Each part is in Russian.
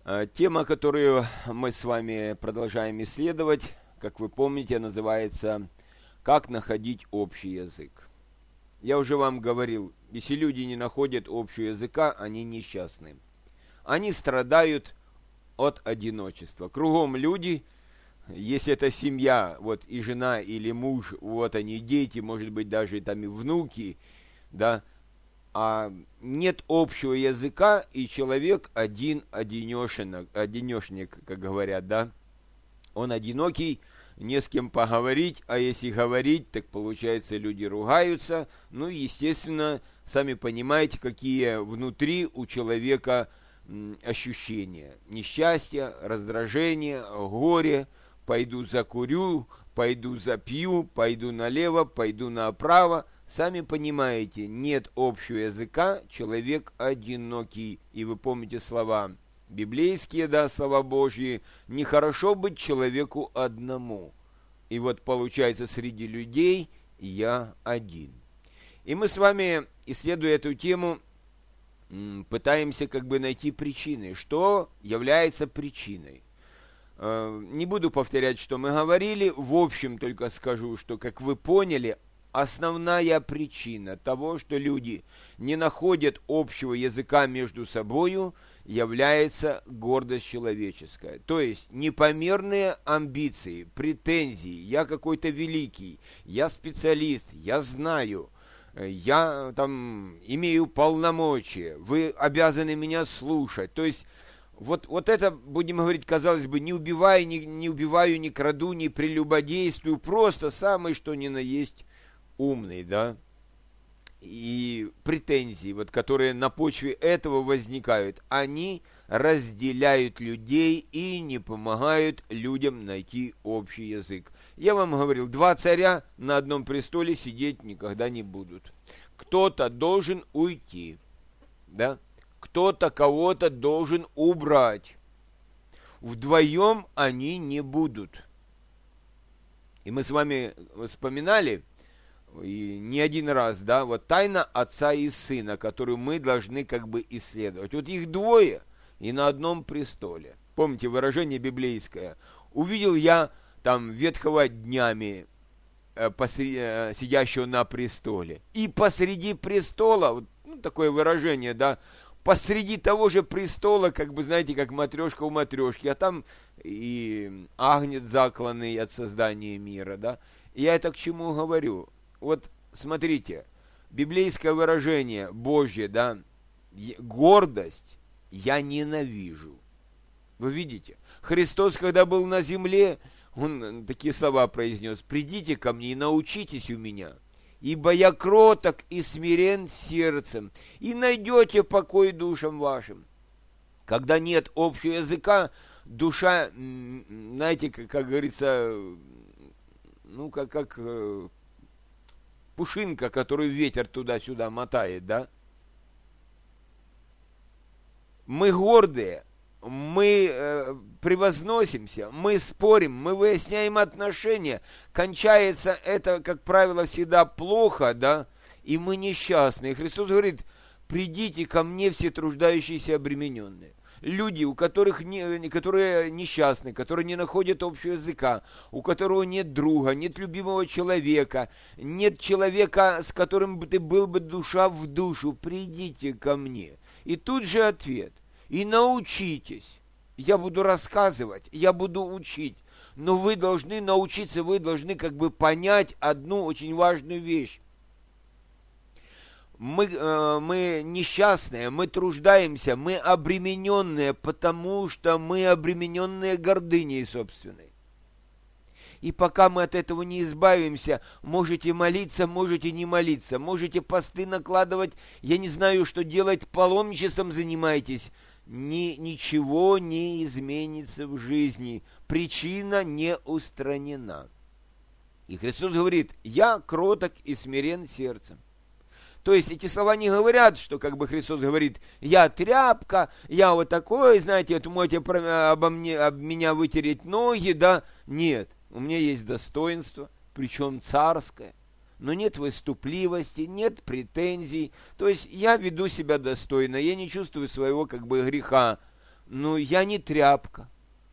Тема, которую мы с вами продолжаем исследовать, как вы помните, называется «Как находить общий язык». Я уже вам говорил, если люди не находят общего языка, они несчастны. Они страдают от одиночества. Кругом люди, если это семья, вот и жена или муж, вот они, дети, может быть, даже там и внуки, да, а нет общего языка, и человек одинешенек, как говорят, да, он одинокий, не с кем поговорить, а если говорить, так получается люди ругаются, ну, естественно, сами понимаете, какие внутри у человека ощущения, несчастья, раздражения, горе, пойду закурю, пойду запью, пойду налево, пойду направо. Сами понимаете, нет общего языка, человек одинокий. И вы помните слова библейские, да, слова Божьи, нехорошо быть человеку одному. И вот получается, среди людей я один. И мы с вами, исследуя эту тему, пытаемся как бы найти причины, что является причиной. Не буду повторять, что мы говорили, в общем только скажу, что, как вы поняли, основная причина того, что люди не находят общего языка между собою, является гордость человеческая. То есть непомерные амбиции, претензии. Я какой-то великий, я специалист, я знаю, я там имею полномочия, вы обязаны меня слушать. То есть вот это, будем говорить, казалось бы, не убиваю, не краду, не прелюбодействую, просто самое что ни на есть умный, да, и претензии, вот, которые на почве этого возникают, они разделяют людей и не помогают людям найти общий язык. Я вам говорил, 2 царя на одном престоле сидеть никогда не будут. Кто-то должен уйти, да, кто-то кого-то должен убрать. Вдвоем они не будут. И мы с вами вспоминали, и не один раз, да, вот тайна отца и сына, которую мы должны как бы исследовать. Вот их двое и на одном престоле. Помните выражение библейское? Увидел я там ветхого днями, сидящего на престоле. И посреди престола, вот, ну, такое выражение, да, посреди того же престола, как бы, знаете, как матрешка у матрешки, а там и агнец закланный от создания мира, да. И я это к чему говорю? Вот смотрите, библейское выражение Божье, да, гордость я ненавижу. Вы видите, Христос, когда был на земле, он такие слова произнес: «Придите ко мне и научитесь у меня, ибо я кроток и смирен сердцем, и найдете покой душам вашим». Когда нет общего языка, душа, знаете, как говорится, ну, как пушинка, которую ветер туда-сюда мотает, да? Мы гордые, мы превозносимся, мы спорим, мы выясняем отношения. Кончается это, как правило, всегда плохо, да? И мы несчастны. И Христос говорит: «Придите ко мне, все труждающиеся и обремененные». Люди, которые несчастны, которые не находят общего языка, у которого нет друга, нет любимого человека, нет человека, с которым ты был бы душа в душу, придите ко мне. И тут же ответ: и научитесь. Я буду рассказывать, я буду учить, но вы должны научиться, вы должны как бы понять одну очень важную вещь. Мы несчастные, мы труждаемся, мы обремененные, потому что мы обремененные гордыней собственной. И пока мы от этого не избавимся, можете молиться, можете не молиться, можете посты накладывать, я не знаю, что делать, паломничеством занимаетесь, ничего не изменится в жизни, причина не устранена. И Христос говорит: «Я кроток и смирен сердцем». То есть эти слова не говорят, что как бы Христос говорит: «Я тряпка, я вот такой, знаете, вот можете об меня вытереть ноги», да? Нет, у меня есть достоинство, причем царское, но нет выступливости, нет претензий. То есть я веду себя достойно, я не чувствую своего как бы греха. ну, я не тряпка.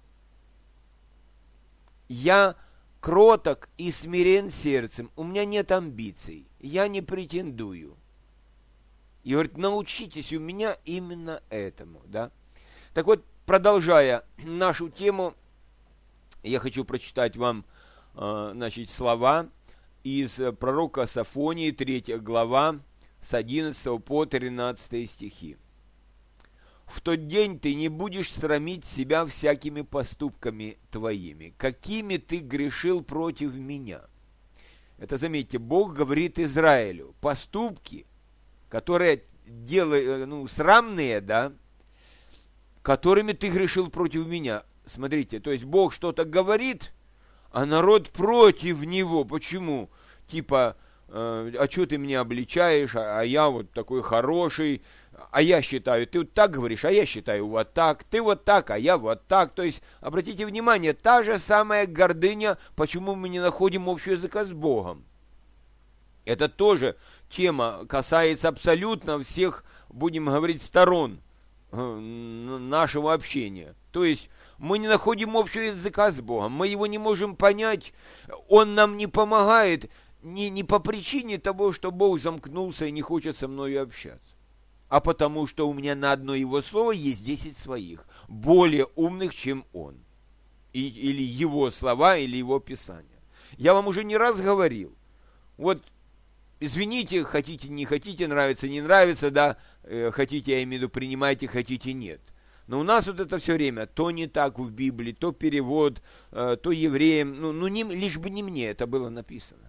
Я кроток и смирен сердцем, у меня нет амбиций, я не претендую. И говорит, научитесь у меня именно этому, да. Так вот, продолжая нашу тему, я хочу прочитать вам, значит, слова из пророка Софонии, 3 глава, с 11 по 13 стихи. «В тот день ты не будешь срамить себя всякими поступками твоими, какими ты грешил против меня». Это, заметьте, Бог говорит Израилю, поступки, которые делают, срамные, да, которыми ты грешил против меня. Смотрите, то есть Бог что-то говорит, а народ против него. Почему? Типа, а что ты меня обличаешь, а я вот такой хороший, а я считаю, ты вот так говоришь, а я считаю вот так, ты вот так, а я вот так. То есть, обратите внимание, та же самая гордыня, почему мы не находим общего языка с Богом. Это тоже тема касается абсолютно всех, будем говорить, сторон нашего общения. То есть, мы не находим общего языка с Богом, мы его не можем понять, Он нам не помогает, не по причине того, что Бог замкнулся и не хочет со мной общаться, а потому что у меня на одно Его слово есть 10 своих, более умных, чем Он, или Его слова, или Его Писание. Я вам уже не раз говорил, вот, извините, хотите, не хотите, нравится, не нравится, да, хотите, я имею в виду, принимайте, хотите, нет. Но у нас вот это все время, то не так в Библии, то перевод, то евреям, лишь бы не мне это было написано.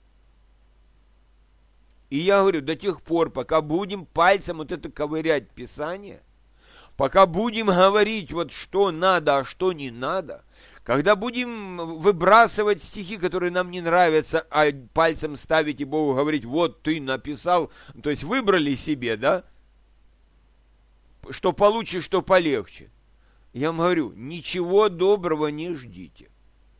И я говорю, до тех пор, пока будем пальцем вот это ковырять Писание, пока будем говорить вот что надо, а что не надо, когда будем выбрасывать стихи, которые нам не нравятся, а пальцем ставить и Богу говорить, вот ты написал, то есть выбрали себе, да, что получше, что полегче. Я вам говорю, ничего доброго не ждите.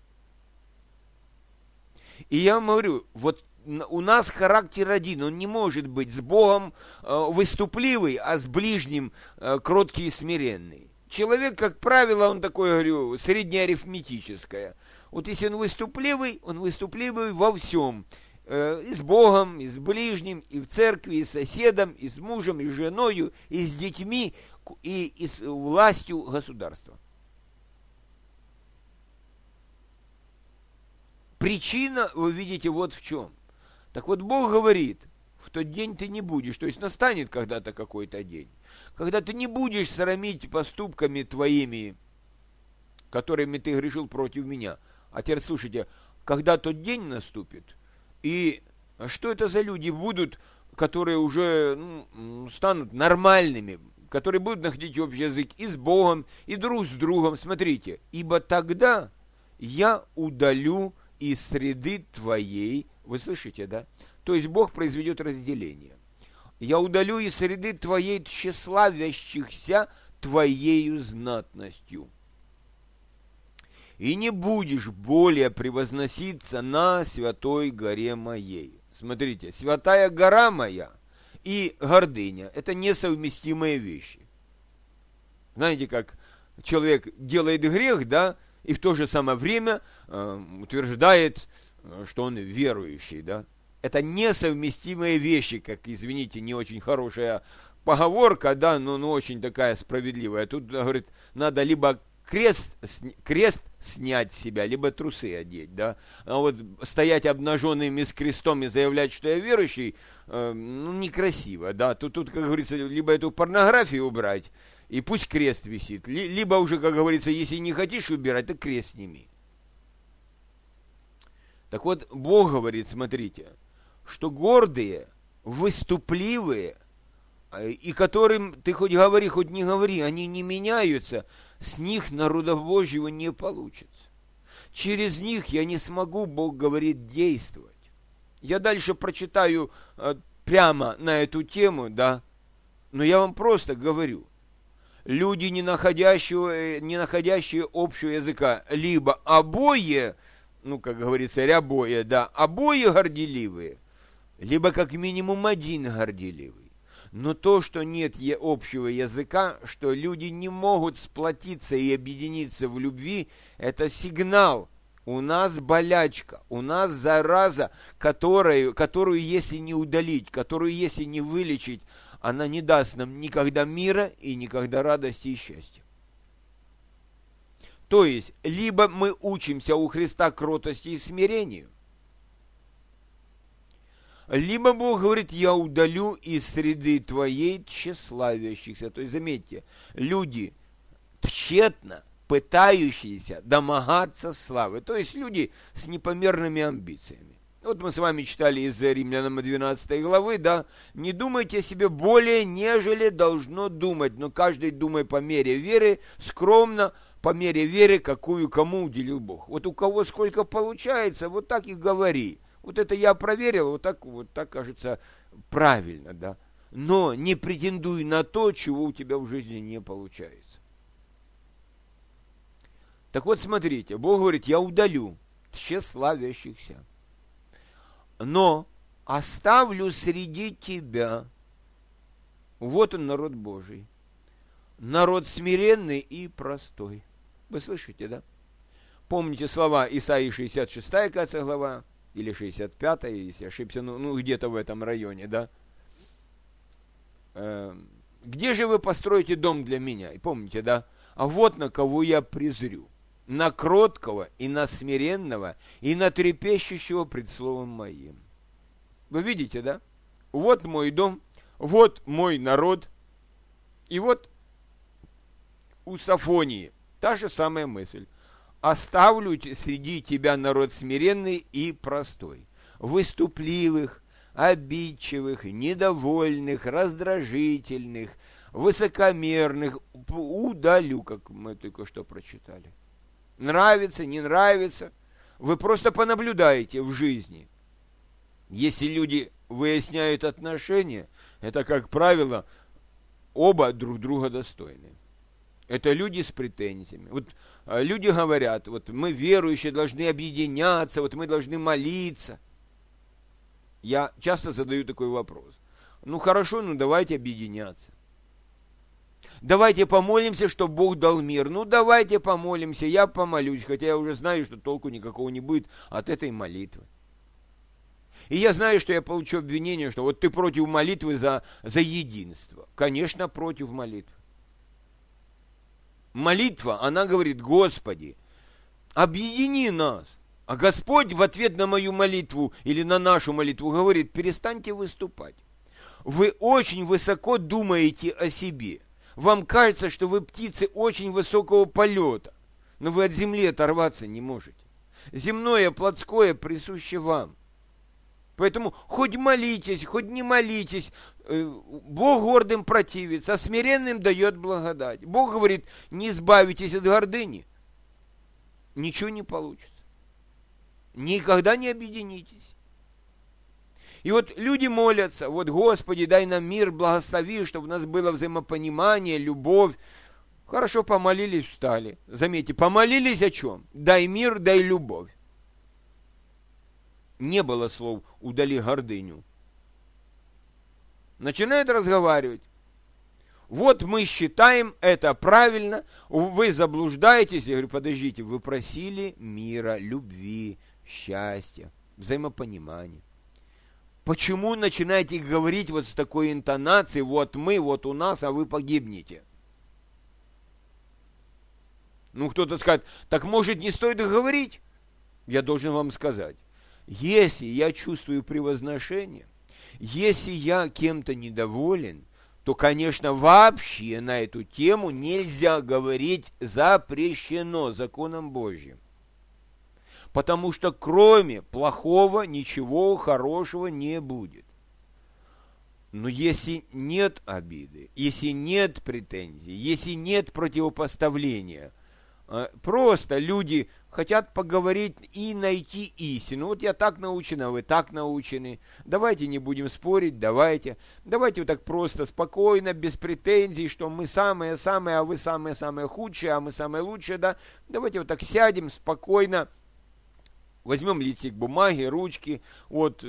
И я вам говорю, вот у нас характер один, он не может быть с Богом выступливый, а с ближним кроткий и смиренный. Человек, как правило, он такой, говорю, среднеарифметическое. Вот если он выступливый во всем. И с Богом, и с ближним, и в церкви, и с соседом, и с мужем, и с женою, и с детьми, и с властью государства. Причина, вы видите, вот в чем. Так вот, Бог говорит, в тот день ты не будешь, то есть настанет когда-то какой-то день, когда ты не будешь срамить поступками твоими, которыми ты грешил против меня. А теперь слушайте, когда тот день наступит, и что это за люди будут, которые уже станут нормальными, которые будут находить общий язык и с Богом, и друг с другом. Смотрите, ибо тогда я удалю из среды твоей, вы слышите, да? То есть Бог произведет разделение. Я удалю из среды твоей тщеславящихся твоею знатностью. И не будешь более превозноситься на святой горе моей. Смотрите, святая гора моя и гордыня – это несовместимые вещи. Знаете, как человек делает грех, да, и в то же самое время утверждает, что он верующий, да. Это несовместимые вещи, как, извините, не очень хорошая поговорка, да, но очень такая справедливая. Тут, говорит, надо либо крест снять с себя, либо трусы одеть, да. А вот стоять обнаженным и с крестом и заявлять, что я верующий, некрасиво, да. Тут, как говорится, либо эту порнографию убрать, и пусть крест висит, либо уже, как говорится, если не хотишь убирать, то крест сними. Так вот, Бог говорит, смотрите, что гордые, выступливые, и которым ты хоть говори, хоть не говори, они не меняются, с них народа Божьего не получится. Через них я не смогу, Бог говорит, действовать. Я дальше прочитаю прямо на эту тему, да, но я вам просто говорю, люди, не находящие общего языка, либо обои, как говорится, рябое, да, обои горделивые, либо как минимум один горделивый. Но то, что нет общего языка, что люди не могут сплотиться и объединиться в любви, это сигнал. У нас болячка, у нас зараза, которую если не удалить, которую если не вылечить, она не даст нам никогда мира и никогда радости и счастья. То есть, либо мы учимся у Христа кротости и смирению, либо Бог говорит, я удалю из среды твоей тщеславящихся. То есть, заметьте, люди тщетно пытающиеся домогаться славы. То есть, люди с непомерными амбициями. Вот мы с вами читали из Римлянам 12 главы, да, не думайте о себе более, нежели должно думать, но каждый думай по мере веры, скромно, по мере веры, какую кому уделил Бог. Вот у кого сколько получается, вот так и говори. Вот это я проверил, вот так кажется правильно, да. Но не претендуй на то, чего у тебя в жизни не получается. Так вот, смотрите, Бог говорит, я удалю тщеславящихся, но оставлю среди тебя, вот он, народ Божий, народ смиренный и простой. Вы слышите, да? Помните слова Исаии 66, кажется, глава, или 65, если ошибся, ну где-то в этом районе, да? Где же вы построите дом для меня? И помните, да? А вот на кого я презрю. На кроткого и на смиренного, и на трепещущего пред словом моим. Вы видите, да? Вот мой дом, вот мой народ, и вот у Сафонии та же самая мысль. Оставлю среди тебя народ смиренный и простой, выступливых, обидчивых, недовольных, раздражительных, высокомерных удалю, как мы только что прочитали. Нравится, не нравится, вы просто понаблюдаете в жизни. Если люди выясняют отношения, это, как правило, оба друг друга достойны. Это люди с претензиями. Вот люди говорят, вот мы верующие должны объединяться, вот мы должны молиться. Я часто задаю такой вопрос. Ну хорошо, давайте объединяться. Давайте помолимся, чтобы Бог дал мир. Ну давайте помолимся, я помолюсь, хотя я уже знаю, что толку никакого не будет от этой молитвы. И я знаю, что я получу обвинение, что вот ты против молитвы за единство. Конечно, против молитвы. Молитва, она говорит, Господи, объедини нас. А Господь в ответ на мою молитву или на нашу молитву говорит, перестаньте выступать. Вы очень высоко думаете о себе. Вам кажется, что вы птицы очень высокого полета, но вы от земли оторваться не можете. Земное, плотское присуще вам. Поэтому хоть молитесь, хоть не молитесь, Бог гордым противится, а смиренным дает благодать. Бог говорит, не избавитесь от гордыни, ничего не получится. Никогда не объединитесь. И вот люди молятся, вот Господи, дай нам мир, благослови, чтобы у нас было взаимопонимание, любовь. Хорошо помолились, встали. Заметьте, помолились о чем? Дай мир, дай любовь. Не было слов «удали гордыню». Начинают разговаривать. Вот мы считаем это правильно, вы заблуждаетесь. Я говорю, подождите, вы просили мира, любви, счастья, взаимопонимания. Почему начинаете говорить вот с такой интонацией, вот мы, вот у нас, а вы погибнете? Ну, кто-то скажет, так может не стоит говорить? Я должен вам сказать, если я чувствую превозношение, если я кем-то недоволен, то, конечно, вообще на эту тему нельзя говорить, запрещено законом Божьим. Потому что кроме плохого ничего хорошего не будет. Но если нет обиды, если нет претензий, если нет противопоставления, просто люди хотят поговорить и найти истину. Вот я так научена, вы так научены. Давайте не будем спорить, давайте вот так просто, спокойно, без претензий, что мы самые-самые, а вы самые-самые худшие, а мы самые лучшие, да. Давайте вот так сядем спокойно. Возьмем листик бумаги, ручки, вот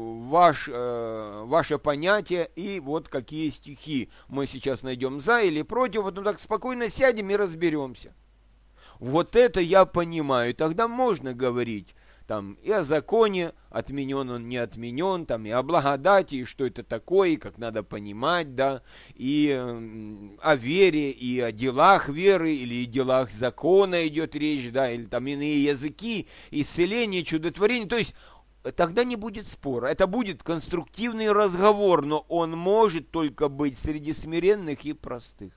ваше понятие и вот какие стихи мы сейчас найдем за или против, вот так спокойно сядем и разберемся. Вот это я понимаю, тогда можно говорить там и о законе, отменен он, не отменен, там и о благодати, и что это такое, и как надо понимать, да, и о вере, и о делах веры, или о делах закона идет речь, да, или там иные языки, исцеление, чудотворение, то есть тогда не будет спора, это будет конструктивный разговор, но он может только быть среди смиренных и простых.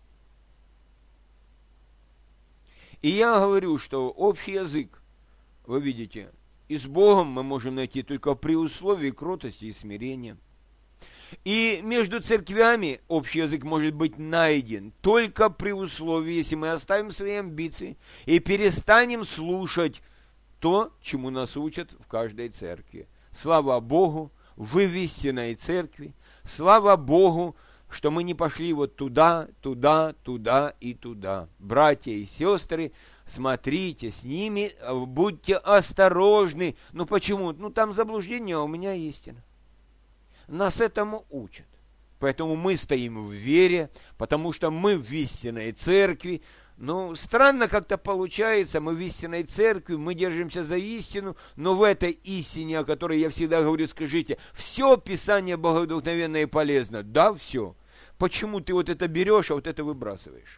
И я говорю, что общий язык, вы видите, и с Богом мы можем найти только при условии кротости и смирения. И между церквями общий язык может быть найден только при условии, если мы оставим свои амбиции и перестанем слушать то, чему нас учат в каждой церкви. Слава Богу, вы в истинной церкви. Слава Богу, что мы не пошли вот туда, туда, туда и туда. Братья и сестры, смотрите, с ними будьте осторожны. Ну почему? Ну там заблуждение, а у меня истина. Нас этому учат. Поэтому мы стоим в вере, потому что мы в истинной церкви. Ну, странно как-то получается, мы в истинной церкви, мы держимся за истину, но в этой истине, о которой я всегда говорю, скажите, все Писание богодухновенно и полезно. Да, все. Почему ты вот это берешь, а вот это выбрасываешь?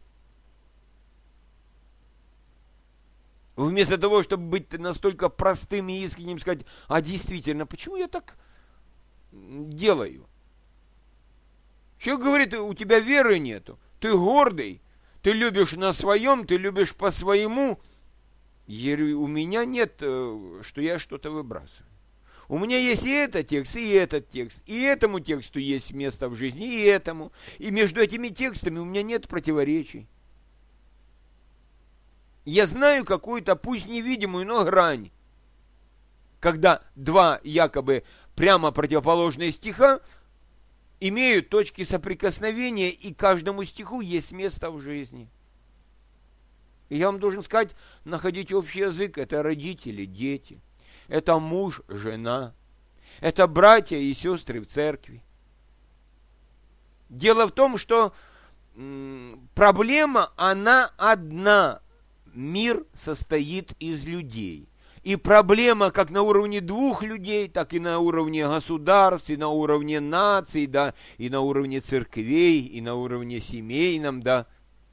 Вместо того, чтобы быть настолько простым и искренним, сказать, а действительно, почему я так делаю? Человек говорит, у тебя веры нету, ты гордый, ты любишь на своем, ты любишь по своему. Я говорю, у меня нет, что я что-то выбрасываю. У меня есть и этот текст, и этот текст, и этому тексту есть место в жизни, и этому. И между этими текстами у меня нет противоречий. Я знаю какую-то, пусть невидимую, но грань, когда два якобы прямо противоположные стиха имеют точки соприкосновения, и каждому стиху есть место в жизни. И я вам должен сказать, находить общий язык – это родители, дети, это муж, жена, это братья и сестры в церкви. Дело в том, что проблема, она одна. Мир состоит из людей. И проблема как на уровне двух людей, так и на уровне государств, и на уровне наций, да, и на уровне церквей, и на уровне семейном, да.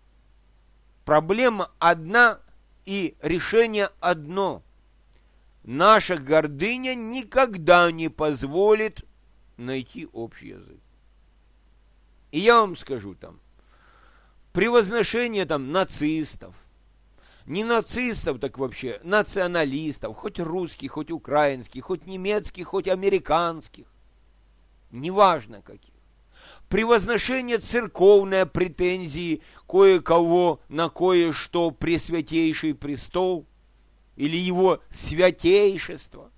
Проблема одна и решение одно. Наша гордыня никогда не позволит найти общий язык. И я вам скажу там, превозношение там нацистов, не нацистов, так вообще националистов, хоть русских, хоть украинских, хоть немецких, хоть американских, неважно каких. Превозношение церковное, претензии кое-кого на кое-что пресвятейший престол или его святейшество.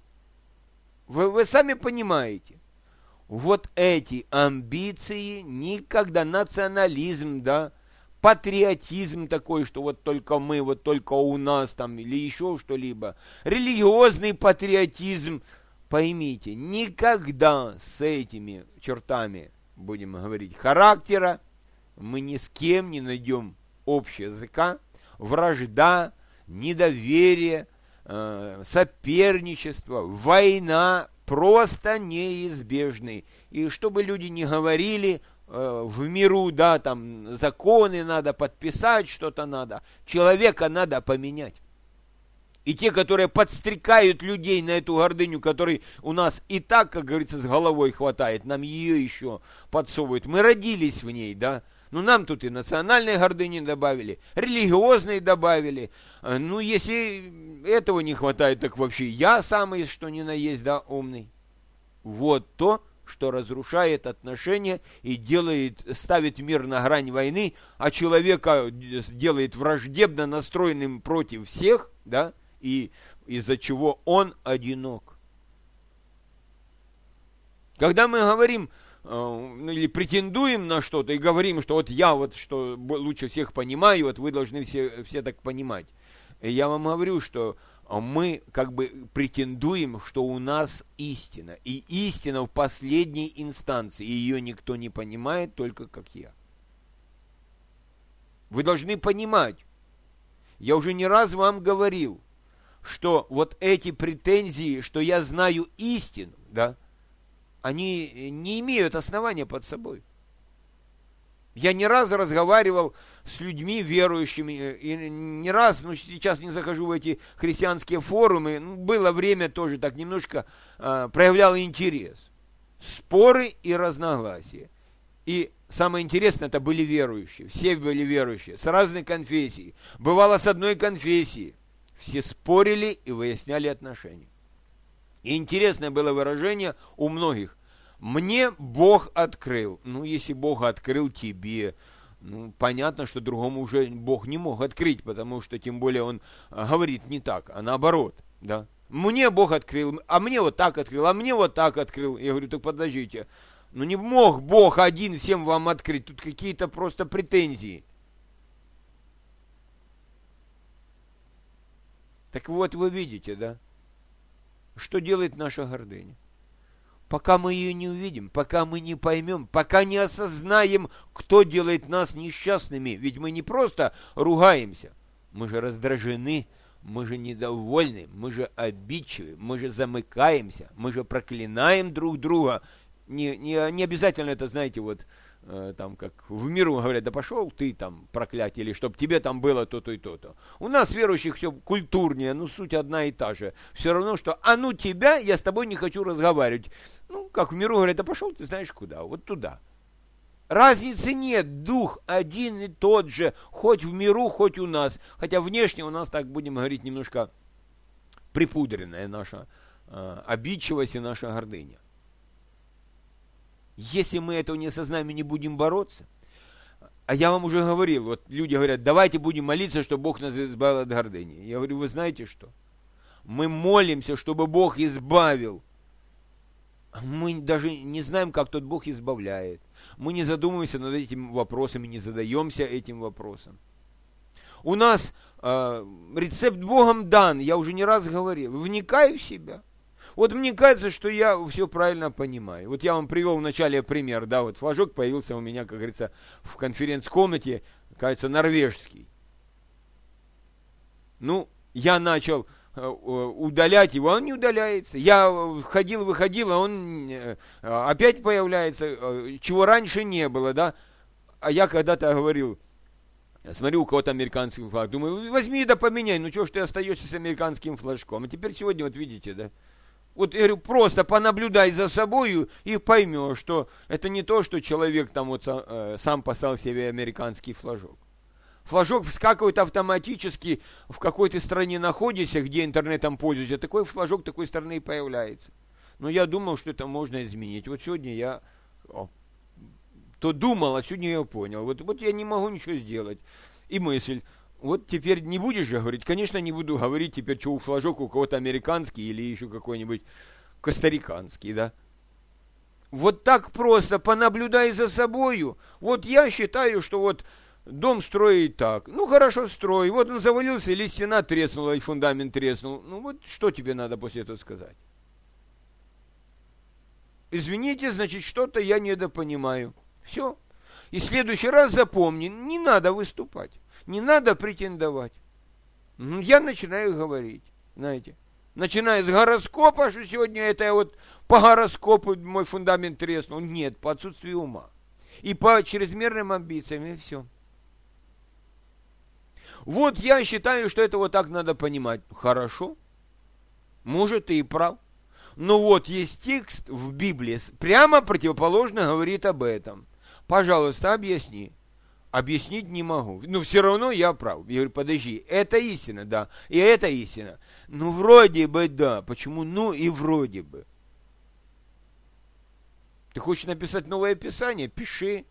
Вы сами понимаете, вот эти амбиции никогда, национализм, да, патриотизм такой, что вот только мы, вот только у нас там, или еще что-либо, религиозный патриотизм, поймите, никогда с этими чертами, будем говорить, характера, мы ни с кем не найдем общего языка, вражда, недоверие, соперничество, война просто неизбежны. И чтобы люди не говорили, в миру, да, там законы надо подписать, что-то надо. Человека надо поменять. И те, которые подстрекают людей на эту гордыню, которой у нас и так, как говорится, с головой хватает, нам ее еще подсовывают. Мы родились в ней, да. Ну, нам тут и национальной гордыни добавили, религиозной добавили. Ну, если этого не хватает, так вообще я самый, что ни на есть, да, умный. Вот то, что разрушает отношения и ставит мир на грань войны, а человека делает враждебно настроенным против всех, да, и из-за чего он одинок. Когда мы говорим или претендуем на что-то и говорим, что вот я вот что лучше всех понимаю, вот вы должны все так понимать. Я вам говорю, что мы как бы претендуем, что у нас истина. И истина в последней инстанции. Ее никто не понимает, только как я. Вы должны понимать. Я уже не раз вам говорил, что вот эти претензии, что я знаю истину, да, они не имеют основания под собой. Я не раз разговаривал с людьми верующими, и не раз, сейчас не захожу в эти христианские форумы, было время тоже так немножко проявлял интерес. Споры и разногласия. И самое интересное, это были верующие, все были верующие, с разной конфессией. Бывало с одной конфессии. Все спорили и выясняли отношения. И интересное было выражение у многих. Мне Бог открыл. Если Бог открыл тебе, понятно, что другому уже Бог не мог открыть, потому что, тем более, он говорит не так, а наоборот, да. Мне Бог открыл, а мне вот так открыл, а мне вот так открыл. Я говорю, так подождите, не мог Бог один всем вам открыть, тут какие-то просто претензии. Так вот, вы видите, да, что делает наша гордыня. Пока мы ее не увидим, пока мы не поймем, пока не осознаем, кто делает нас несчастными. Ведь мы не просто ругаемся, мы же раздражены, мы же недовольны, мы же обидчивы, мы же замыкаемся, мы же проклинаем друг друга. Не обязательно это, знаете, вот там как в миру говорят, да пошел ты там проклятие, или чтоб тебе там было то-то и то-то. У нас верующих все культурнее, суть одна и та же. Все равно, что тебя, я с тобой не хочу разговаривать. Как в миру говорят, да пошел ты знаешь куда, вот туда. Разницы нет, дух один и тот же, хоть в миру, хоть у нас. Хотя внешне у нас, так будем говорить, немножко припудренная наша обидчивость и наша гордыня. Если мы этого не осознаем и не будем бороться, а я вам уже говорил, вот люди говорят, давайте будем молиться, чтобы Бог нас избавил от гордыни. Я говорю, вы знаете что? Мы молимся, чтобы Бог избавил. Мы даже не знаем, как тот Бог избавляет. Мы не задумываемся над этим вопросом и не задаемся этим вопросом. У нас рецепт Богом дан, я уже не раз говорил, вникай в себя. Вот мне кажется, что я все правильно понимаю. Вот я вам привел в начале пример, да, вот флажок появился у меня, как говорится, в конференц-комнате, кажется, норвежский. Я начал удалять его, он не удаляется. Я выходил, а он опять появляется, чего раньше не было, да. А я когда-то говорил, смотрю, у кого-то американский флаг, думаю, возьми да поменяй, чего ж ты остаешься с американским флажком. А теперь сегодня, вот видите, да. Вот я говорю, просто понаблюдай за собой и поймешь, что это не то, что человек там вот сам послал себе американский флажок. Флажок вскакивает автоматически, в какой ты стране находишься, где интернетом пользуешься, такой флажок такой страны и появляется. Но я думал, что это можно изменить. Вот сегодня я то думал, а сегодня я понял. Вот я не могу ничего сделать. И мысль. Вот теперь не будешь же говорить? Конечно, не буду говорить теперь, что флажок у кого-то американский или еще какой-нибудь костариканский, да? Вот так просто, понаблюдай за собою. Вот я считаю, что вот дом строить так. Хорошо, строй. Вот он завалился, или стена треснула, и фундамент треснул. Вот что тебе надо после этого сказать? Извините, значит, что-то я недопонимаю. Все. И в следующий раз запомни, не надо выступать. Не надо претендовать. Я начинаю говорить, знаете. Начиная с гороскопа, что сегодня это вот по гороскопу мой фундамент треснул. Нет, по отсутствию ума. И по чрезмерным амбициям, и все. Вот я считаю, что это вот так надо понимать. Хорошо. Может, ты и прав. Но вот есть текст в Библии, прямо противоположно говорит об этом. Пожалуйста, объясни. Объяснить не могу. Все равно я прав. Я говорю, подожди, это истина, да, и это истина. Вроде бы да. Почему и вроде бы? Ты хочешь написать новое писание? Пиши.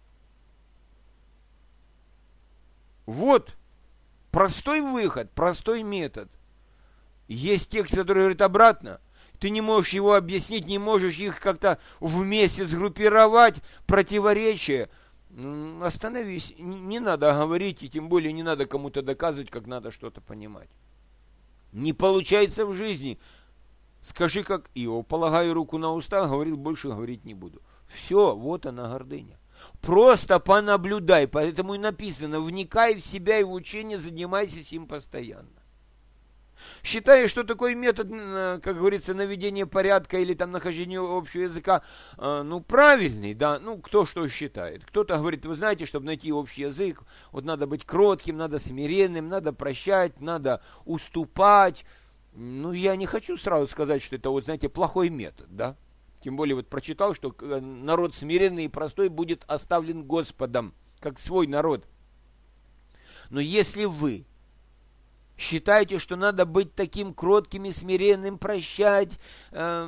Вот. Простой выход, простой метод. Есть текст, который говорит обратно. Ты не можешь его объяснить, не можешь их как-то вместе сгруппировать, противоречия. Остановись, не надо говорить, и тем более не надо кому-то доказывать, как надо что-то понимать. Не получается в жизни. Скажи, как Иов, полагаю руку на уста, говорил, больше говорить не буду. Все, вот она гордыня. Просто понаблюдай, поэтому и написано, вникай в себя и в учение, занимайся им постоянно. Считая, что такой метод, как говорится, наведения порядка или там нахождения общего языка, правильный, да, кто что считает. Кто-то говорит, вы знаете, чтобы найти общий язык, вот надо быть кротким, надо смиренным, надо прощать, надо уступать. Я не хочу сразу сказать, что это, вот, знаете, плохой метод, да. Тем более, вот прочитал, что народ смиренный и простой будет оставлен Господом, как свой народ. Но если вы считаете, что надо быть таким кротким и смиренным, прощать, это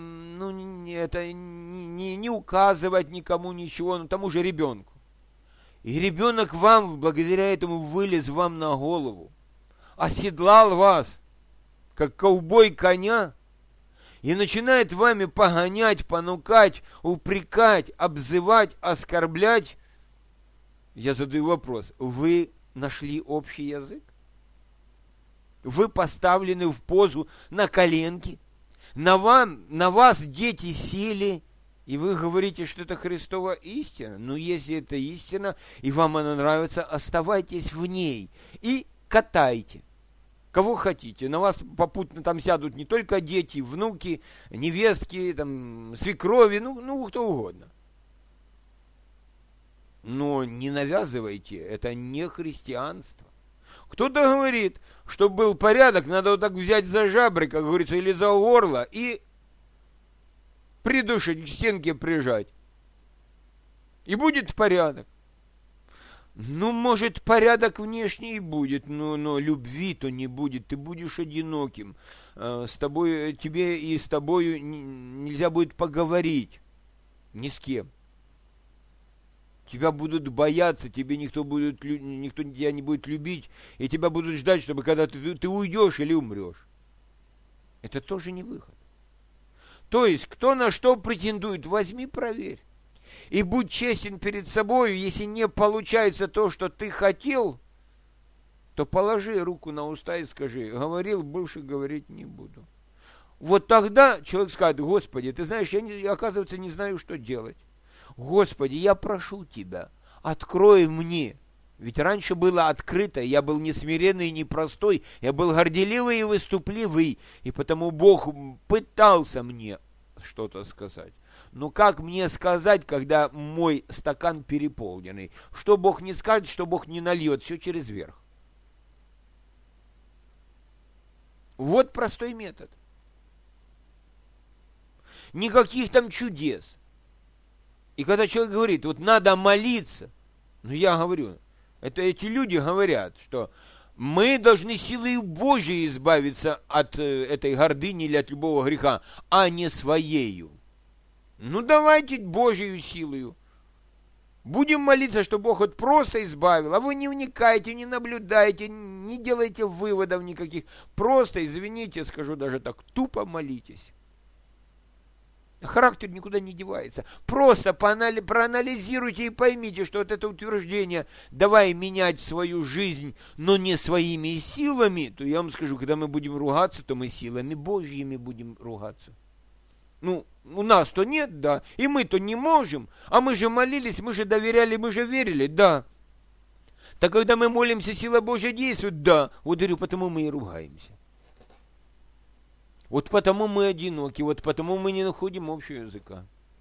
не указывать никому ничего, тому же ребенку. И ребенок вам, благодаря этому, вылез вам на голову, оседлал вас, как ковбой коня, и начинает вами погонять, понукать, упрекать, обзывать, оскорблять. Я задаю вопрос, вы нашли общий язык? Вы поставлены в позу на коленки, на вас дети сели, и вы говорите, что это Христова истина. Если это истина, и вам она нравится, оставайтесь в ней и катайте. Кого хотите. На вас попутно там сядут не только дети, внуки, невестки, там, свекрови, кто угодно. Но не навязывайте, это не христианство. Кто-то говорит, чтобы был порядок, надо вот так взять за жабры, как говорится, или за горло, и придушить, к стенке прижать. И будет порядок. Может, порядок внешний и будет, но любви-то не будет. Ты будешь одиноким. Тебе и с тобою нельзя будет поговорить ни с кем. Тебя будут бояться, никто тебя не будет любить, и тебя будут ждать, чтобы когда ты уйдешь или умрешь. Это тоже не выход. То есть, кто на что претендует, возьми, проверь. И будь честен перед собой, если не получается то, что ты хотел, то положи руку на уста и скажи, говорил, больше говорить не буду. Вот тогда человек скажет, Господи, ты знаешь, я оказывается, не знаю, что делать. Господи, я прошу Тебя, открой мне. Ведь раньше было открыто, я был не смиренный и не простой, я был горделивый и выступливый, и потому Бог пытался мне что-то сказать. Но как мне сказать, когда мой стакан переполненный? Что Бог не скажет, что Бог не нальет, все через верх. Вот простой метод. Никаких там чудес. И когда человек говорит, вот надо молиться, я говорю, это эти люди говорят, что мы должны силой Божией избавиться от этой гордыни или от любого греха, а не своею. Давайте Божию силою. Будем молиться, что Бог вот просто избавил, а вы не вникайте, не наблюдайте, не делайте выводов никаких. Просто, извините, скажу даже так, тупо молитесь. Характер никуда не девается. Просто проанализируйте и поймите, что вот это утверждение «давай менять свою жизнь, но не своими силами», то я вам скажу, когда мы будем ругаться, то мы силами Божьими будем ругаться. У нас-то нет, да, и мы-то не можем, а мы же молились, мы же доверяли, мы же верили, да. Так когда мы молимся, сила Божья действует, да, вот говорю, потому мы и ругаемся. Вот потому мы одиноки, вот потому мы не находим общего языка.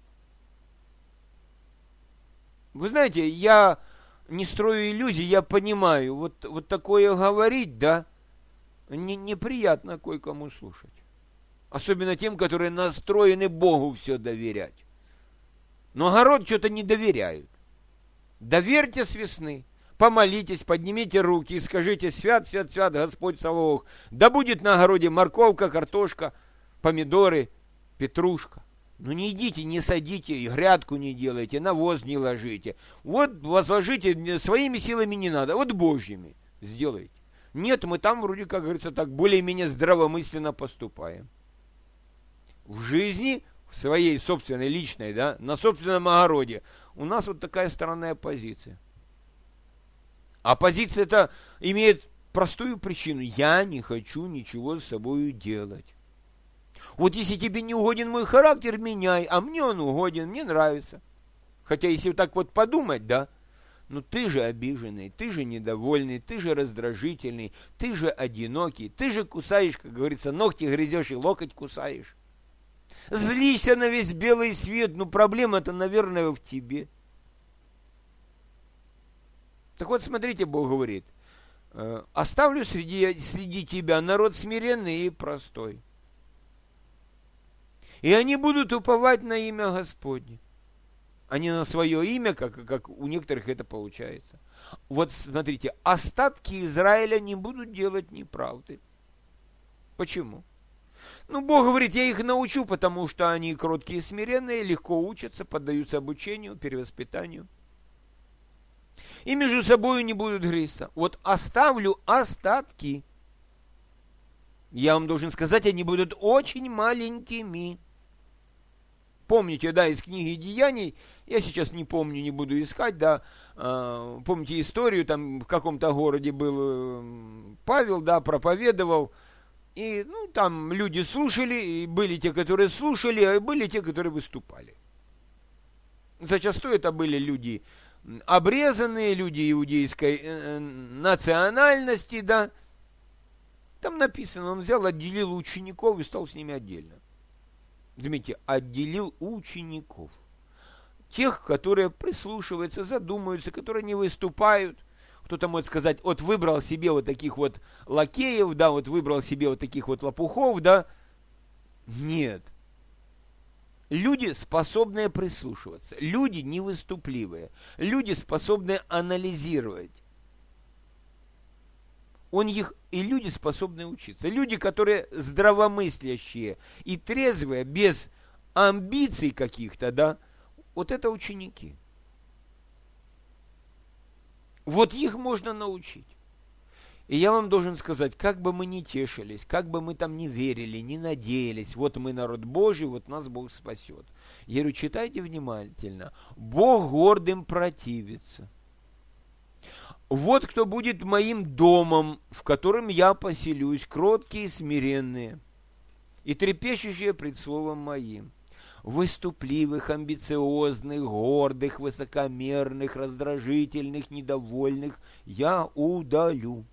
Вы знаете, я не строю иллюзий, я понимаю, вот такое говорить, да, неприятно кое-кому слушать. Особенно тем, которые настроены Богу все доверять. Но огород что-то не доверяют. Доверьте с весны. Помолитесь, поднимите руки и скажите: свят, свят, свят Господь Саваоф. Да будет на огороде морковка, картошка, помидоры, петрушка. Не идите, не садите, и грядку не делайте, навоз не ложите. Вот возложите, своими силами не надо, вот Божьими сделайте. Нет, мы там вроде, как говорится, так более-менее здравомысленно поступаем. В жизни, в своей собственной, личной, да, на собственном огороде, у нас вот такая странная позиция. А позиция-то имеет простую причину. Я не хочу ничего с собой делать. Вот если тебе не угоден мой характер, меняй, а мне он угоден, мне нравится. Хотя если вот так вот подумать, да, ну ты же обиженный, ты же недовольный, ты же раздражительный, ты же одинокий, ты же кусаешь, как говорится, ногти грызешь и локоть кусаешь. Злишься на весь белый свет, ну проблема-то, наверное, в тебе. Так вот, смотрите, Бог говорит, оставлю среди тебя народ смиренный и простой. И они будут уповать на имя Господне, а не на свое имя, как у некоторых это получается. Вот смотрите, остатки Израиля не будут делать неправды. Почему? Ну, Бог говорит, я их научу, потому что они кроткие и смиренные, легко учатся, поддаются обучению, перевоспитанию. И между собой не будут грызться. Вот оставлю остатки. Я вам должен сказать, они будут очень маленькими. Помните, да, из книги Деяний, я сейчас не помню, не буду искать, да, помните историю, там в каком-то городе был Павел, да, проповедовал, и, ну, там люди слушали, и были те, которые слушали, а были те, которые выступали. Зачастую это были люди обрезанные, люди иудейской национальности, да. Там написано, он взял, отделил учеников и стал с ними отдельно. Заметьте, отделил учеников. Тех, которые прислушиваются, задумаются, которые не выступают. Кто-то может сказать, вот выбрал себе вот таких вот лакеев, да, вот выбрал себе вот таких вот лопухов, да. Нет. Люди, способные прислушиваться. Люди невыступливые. Люди, способные анализировать. И люди, способные учиться. Люди, которые здравомыслящие и трезвые, без амбиций каких-то, да, вот это ученики. Вот их можно научить. И я вам должен сказать, как бы мы ни тешились, как бы мы там ни верили, ни надеялись, вот мы народ Божий, вот нас Бог спасет. Я говорю, читайте внимательно. Бог гордым противится. Вот кто будет моим домом, в котором я поселюсь, кроткие и смиренные, и трепещущие пред словом моим. Выступливых, амбициозных, гордых, высокомерных, раздражительных, недовольных я удалю.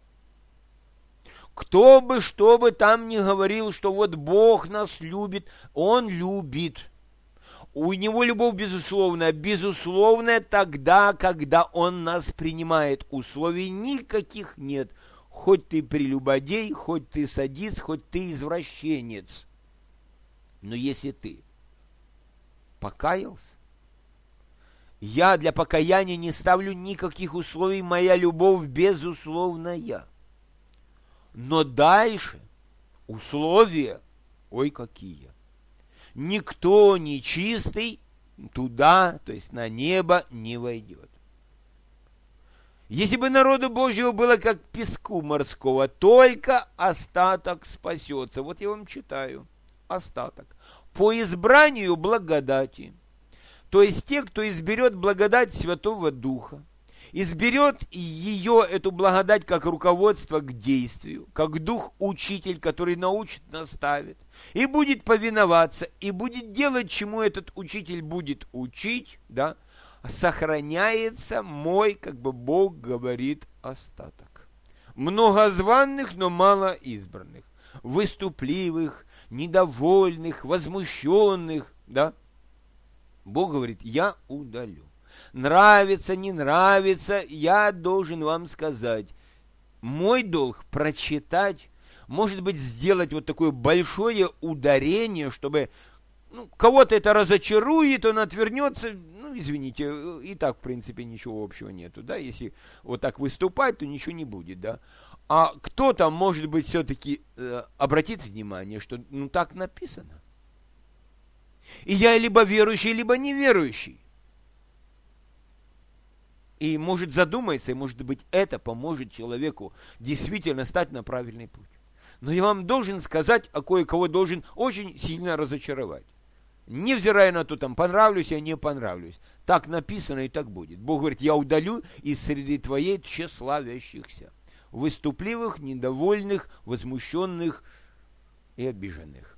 Кто бы, что бы там ни говорил, что вот Бог нас любит, Он любит. У Него любовь безусловная. Безусловная тогда, когда Он нас принимает. Условий никаких нет. Хоть ты прелюбодей, хоть ты садист, хоть ты извращенец. Но если ты покаялся, я для покаяния не ставлю никаких условий, моя любовь безусловная. Но дальше условия, ой, какие. Никто нечистый туда, то есть на небо, не войдет. Если бы народу Божьего было как песку морского, только остаток спасется. Вот я вам читаю. Остаток. По избранию благодати. То есть те, кто изберет благодать Святого Духа, изберет ее, эту благодать, как руководство к действию, как дух-учитель, который научит, наставит, и будет повиноваться, и будет делать, чему этот учитель будет учить, да, сохраняется мой, как бы Бог говорит, остаток. Многозванных, но мало избранных, выступливых, недовольных, возмущенных, да. Бог говорит, я удалю. Нравится, не нравится, я должен вам сказать, мой долг прочитать, может быть, сделать вот такое большое ударение, чтобы кого-то это разочарует, он отвернется, извините, и так, в принципе, ничего общего нету, да, если вот так выступать, то ничего не будет, да. А кто-то, может быть, все-таки обратит внимание, что, так написано. И я либо верующий, либо неверующий. И может задумается, и может быть это поможет человеку действительно стать на правильный путь. Но я вам должен сказать, а кое-кого должен очень сильно разочаровать. Невзирая на то, там понравлюсь я, не понравлюсь. Так написано и так будет. Бог говорит, я удалю из среды твоей тщеславящихся. выступливых, недовольных, возмущенных и обиженных.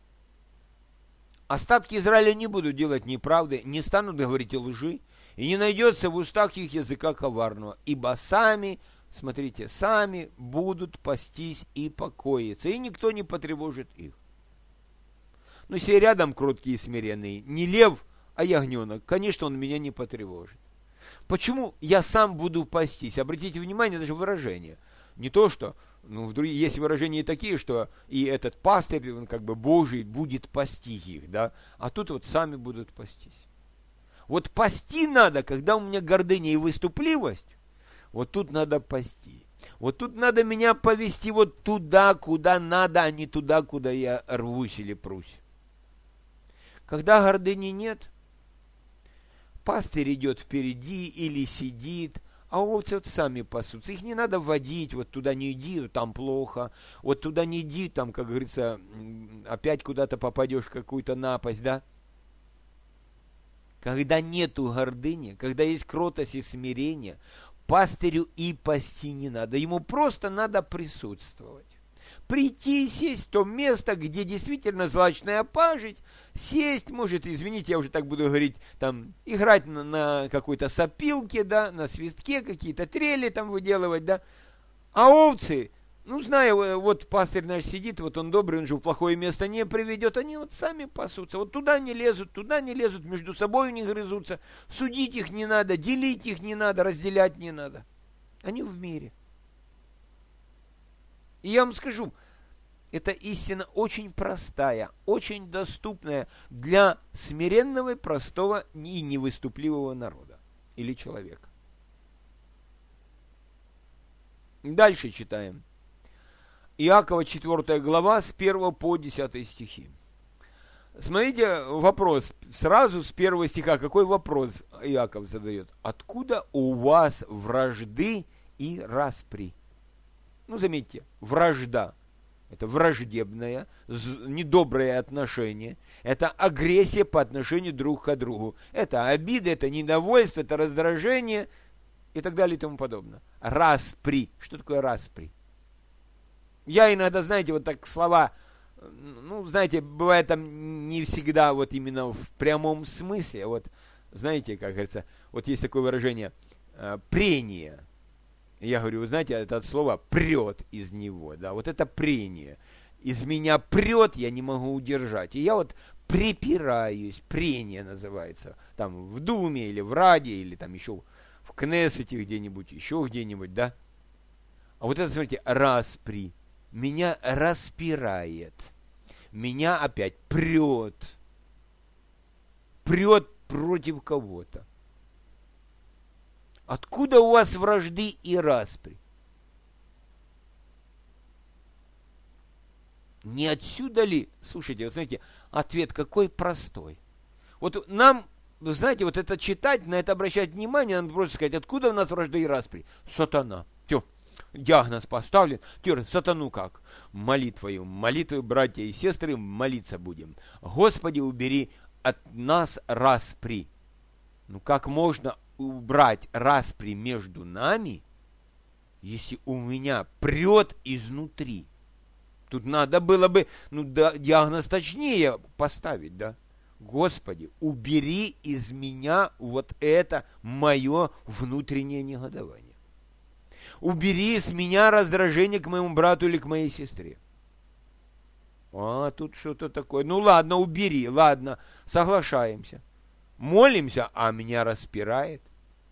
Остатки Израиля не будут делать неправды, не станут говорить лжи, и не найдется в устах их языка коварного, ибо сами, смотрите, сами будут пастись и покоиться, и никто не потревожит их. Но если рядом кроткие и смиренные, не лев, а ягненок, конечно, он меня не потревожит. Почему я сам буду пастись? Обратите внимание, даже выражение. Не то, что, есть выражения такие, что и этот пастырь, он как бы Божий, будет пасти их, да, а тут вот сами будут пастись. Вот пасти надо, когда у меня гордыня и выступливость, вот тут надо пасти. Вот тут надо меня повести вот туда, куда надо, а не туда, куда я рвусь или прусь. Когда гордыни нет, пастырь идет впереди или сидит, а овцы вот сами пасутся. Их не надо водить, вот туда не иди, там плохо, вот туда не иди, там, как говорится, опять куда-то попадешь в какую-то напасть, да? Когда нету гордыни, когда есть кротость и смирение, пастырю и пасти не надо, ему просто надо присутствовать. Прийти и сесть в то место, где действительно злачная пажить, сесть, может, извините, я уже так буду говорить, там, играть на какой-то сопилке, да, на свистке, какие-то трели там выделывать, да. А овцы, зная, вот пастырь наш сидит, вот он добрый, он же в плохое место не приведет, они вот сами пасутся, вот туда не лезут, между собой не грызутся, судить их не надо, делить их не надо, разделять не надо. Они в мире. И я вам скажу, эта истина очень простая, очень доступная для смиренного, простого и невыступливого народа или человека. Дальше читаем. Иакова 4 глава с 1 по 10 стихи. Смотрите, вопрос. Сразу с 1 стиха. Какой вопрос Иаков задает? Откуда у вас вражды и распри? Заметьте, вражда – это враждебное, недоброе отношение, это агрессия по отношению друг к другу, это обида, это недовольство, это раздражение и так далее и тому подобное. Распри. Что такое распри? Я иногда, знаете, вот так слова, знаете, бывает там не всегда вот именно в прямом смысле, вот, знаете, как говорится, вот есть такое выражение прение. Я говорю, вы знаете, это от слова прет из него, да, вот это прение. Из меня прет, я не могу удержать. И я вот припираюсь, прение называется, там в Думе или в Раде, или там еще в Кнессете где-нибудь, еще где-нибудь, да. А вот это, смотрите, распри. Меня распирает. Меня опять прет. Прет против кого-то. Откуда у вас вражды и распри? Не отсюда ли? Слушайте, вот знаете, ответ какой простой. Вот нам, вы знаете, вот это читать, на это обращать внимание, надо просто сказать, откуда у нас вражды и распри? Сатана. Тё, диагноз поставлен. Теперь сатану как? Молитвою, братья и сестры, молиться будем. Господи, убери от нас распри. Как можно убрать распри между нами, если у меня прет изнутри? Тут надо было бы, диагноз точнее поставить, да? Господи, убери из меня вот это мое внутреннее негодование. Убери из меня раздражение к моему брату или к моей сестре. А тут что-то такое. Ладно, убери, ладно, соглашаемся. Молимся, а меня распирает.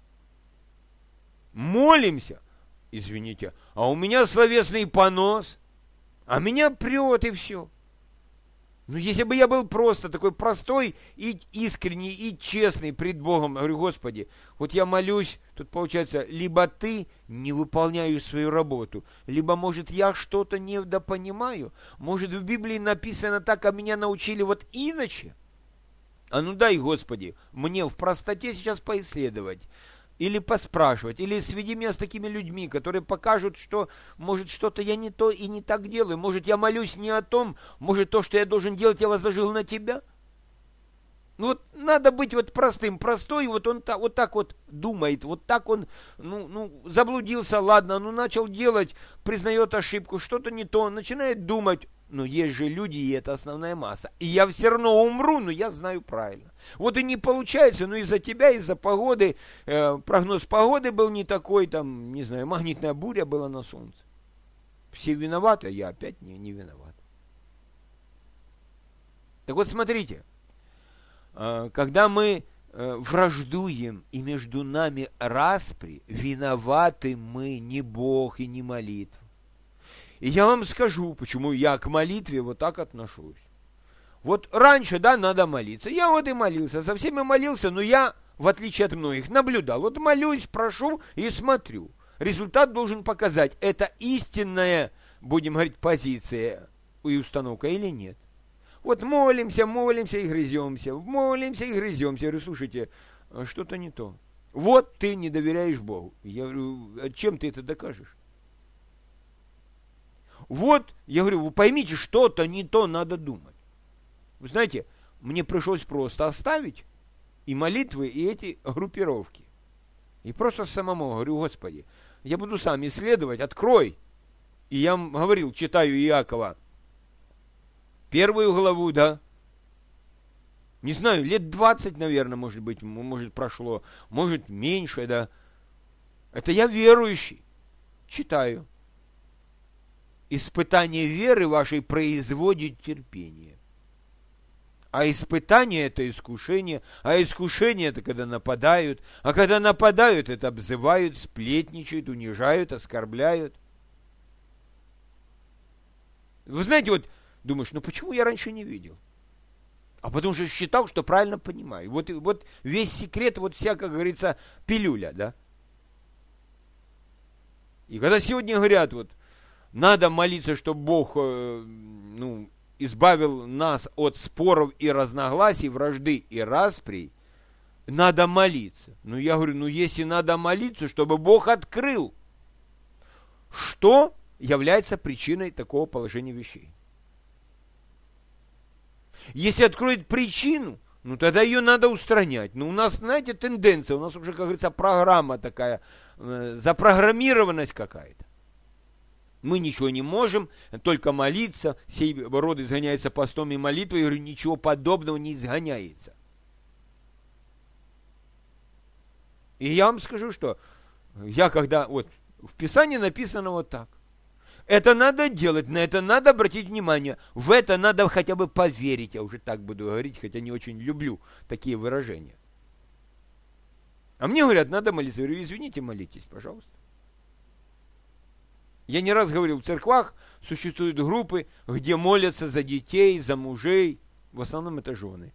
Молимся, извините, а у меня словесный понос, а меня прет и все. Если бы я был просто такой простой и искренний и честный пред Богом, говорю, Господи, вот я молюсь, тут получается, либо ты не выполняешь свою работу, либо, может, я что-то недопонимаю, может, в Библии написано так, а меня научили вот иначе. А дай, Господи, мне в простоте сейчас поисследовать, или поспрашивать, или сведи меня с такими людьми, которые покажут, что, может, что-то я не то и не так делаю, может, я молюсь не о том, может, то, что я должен делать, я возложил на тебя. Ну вот надо быть вот простым, простой, вот он вот так вот думает, вот так он, заблудился, ладно, начал делать, признает ошибку, что-то не то, начинает думать. Но есть же люди, и это основная масса. И я все равно умру, но я знаю правильно. Вот и не получается, но из-за тебя, из-за погоды, прогноз погоды был не такой, там, не знаю, магнитная буря была на солнце. Все виноваты, а я опять не виноват. Так вот, смотрите. Когда мы враждуем, и между нами распри, виноваты мы, не Бог и не молитва. И я вам скажу, почему я к молитве вот так отношусь. Вот раньше, да, надо молиться. Я вот и молился, со всеми молился, но я, в отличие от многих, наблюдал. Вот молюсь, прошу и смотрю. Результат должен показать, это истинная, будем говорить, позиция и установка или нет. Вот молимся и грыземся, молимся и грыземся. Я говорю, слушайте, что-то не то. Вот ты не доверяешь Богу. Я говорю, чем ты это докажешь? Вот, я говорю, вы поймите, что-то не то надо думать. Вы знаете, мне пришлось просто оставить и молитвы, и эти группировки. И просто самому говорю, Господи, я буду сам исследовать, открой. И я говорил, читаю Иакова, 1 главу, да. Не знаю, лет 20, наверное, может быть, может прошло, может меньше, да. Это я верующий. Читаю. Испытание веры вашей производит терпение. А испытание – это искушение. А искушение – это когда нападают. А когда нападают, это обзывают, сплетничают, унижают, оскорбляют. Вы знаете, вот думаешь, почему я раньше не видел? А потому что считал, что правильно понимаю. Вот весь секрет, вот вся, как говорится, пилюля, да? И когда сегодня говорят, вот, надо молиться, чтобы Бог, избавил нас от споров и разногласий, вражды и расприй, надо молиться. Я говорю, если надо молиться, чтобы Бог открыл, что является причиной такого положения вещей. Если откроет причину, тогда ее надо устранять. Но у нас, знаете, тенденция, у нас уже, как говорится, программа такая, запрограммированность какая-то. Мы ничего не можем, только молиться, сей род изгоняется постом и молитвой, я говорю, ничего подобного не изгоняется. И я вам скажу, что вот в Писании написано вот так. Это надо делать, на это надо обратить внимание, в это надо хотя бы поверить, я уже так буду говорить, хотя не очень люблю такие выражения. А мне говорят, надо молиться, я говорю, извините, молитесь, пожалуйста. Я не раз говорил, в церквах существуют группы, где молятся за детей, за мужей, в основном это жены.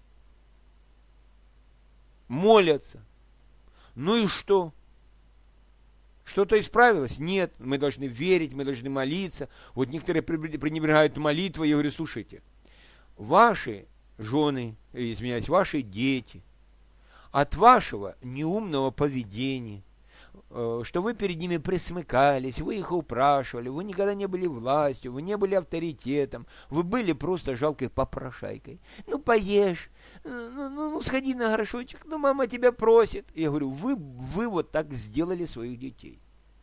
Молятся. Ну и что? Что-то исправилось? Нет, мы должны верить, мы должны молиться. Вот некоторые пренебрегают молитвой. Я говорю, слушайте, ваши жены, ваши дети, от вашего неумного поведения, что вы перед ними присмыкались, вы их упрашивали, вы никогда не были властью, вы не были авторитетом, вы были просто жалкой попрошайкой. Поешь, сходи на горшочек, мама тебя просит. Я говорю, вы вот так сделали своих детей.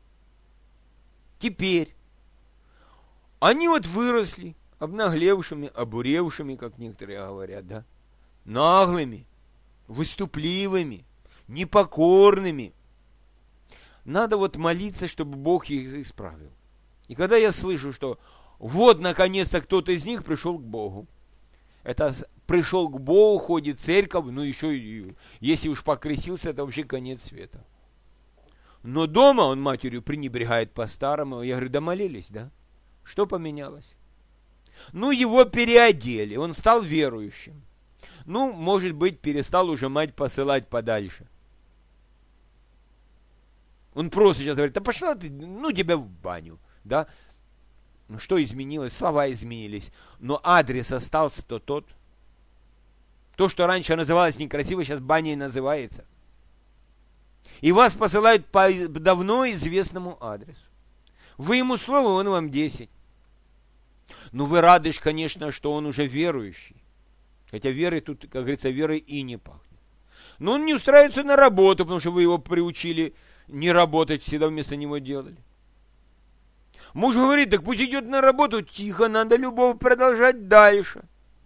Теперь они вот выросли, обнаглевшими, обуревшими, как некоторые говорят, да, наглыми, выступливыми, непокорными. Надо вот молиться, чтобы Бог их исправил. И когда я слышу, что вот наконец-то кто-то из них пришел к Богу, это пришел к Богу, ходит в церковь, еще, если уж покрестился, это вообще конец света. Но дома он матерью пренебрегает по-старому. Я говорю, да молились, да? Что поменялось? Его переодели, он стал верующим. Может быть, перестал уже мать посылать подальше. Он просто сейчас говорит, да пошла ты, тебя в баню, да? Что изменилось? Слова изменились, но адрес остался-то тот. То, что раньше называлось некрасиво, сейчас баней называется. И вас посылают по давно известному адресу. Вы ему слово, он вам 10. Вы рады, конечно, что он уже верующий. Хотя верой тут, как говорится, верой и не пахнет. Но он не устраивается на работу, потому что вы его приучили не работать, всегда вместо него делали. Муж говорит, так пусть идет на работу, тихо, надо любовь продолжать дальше.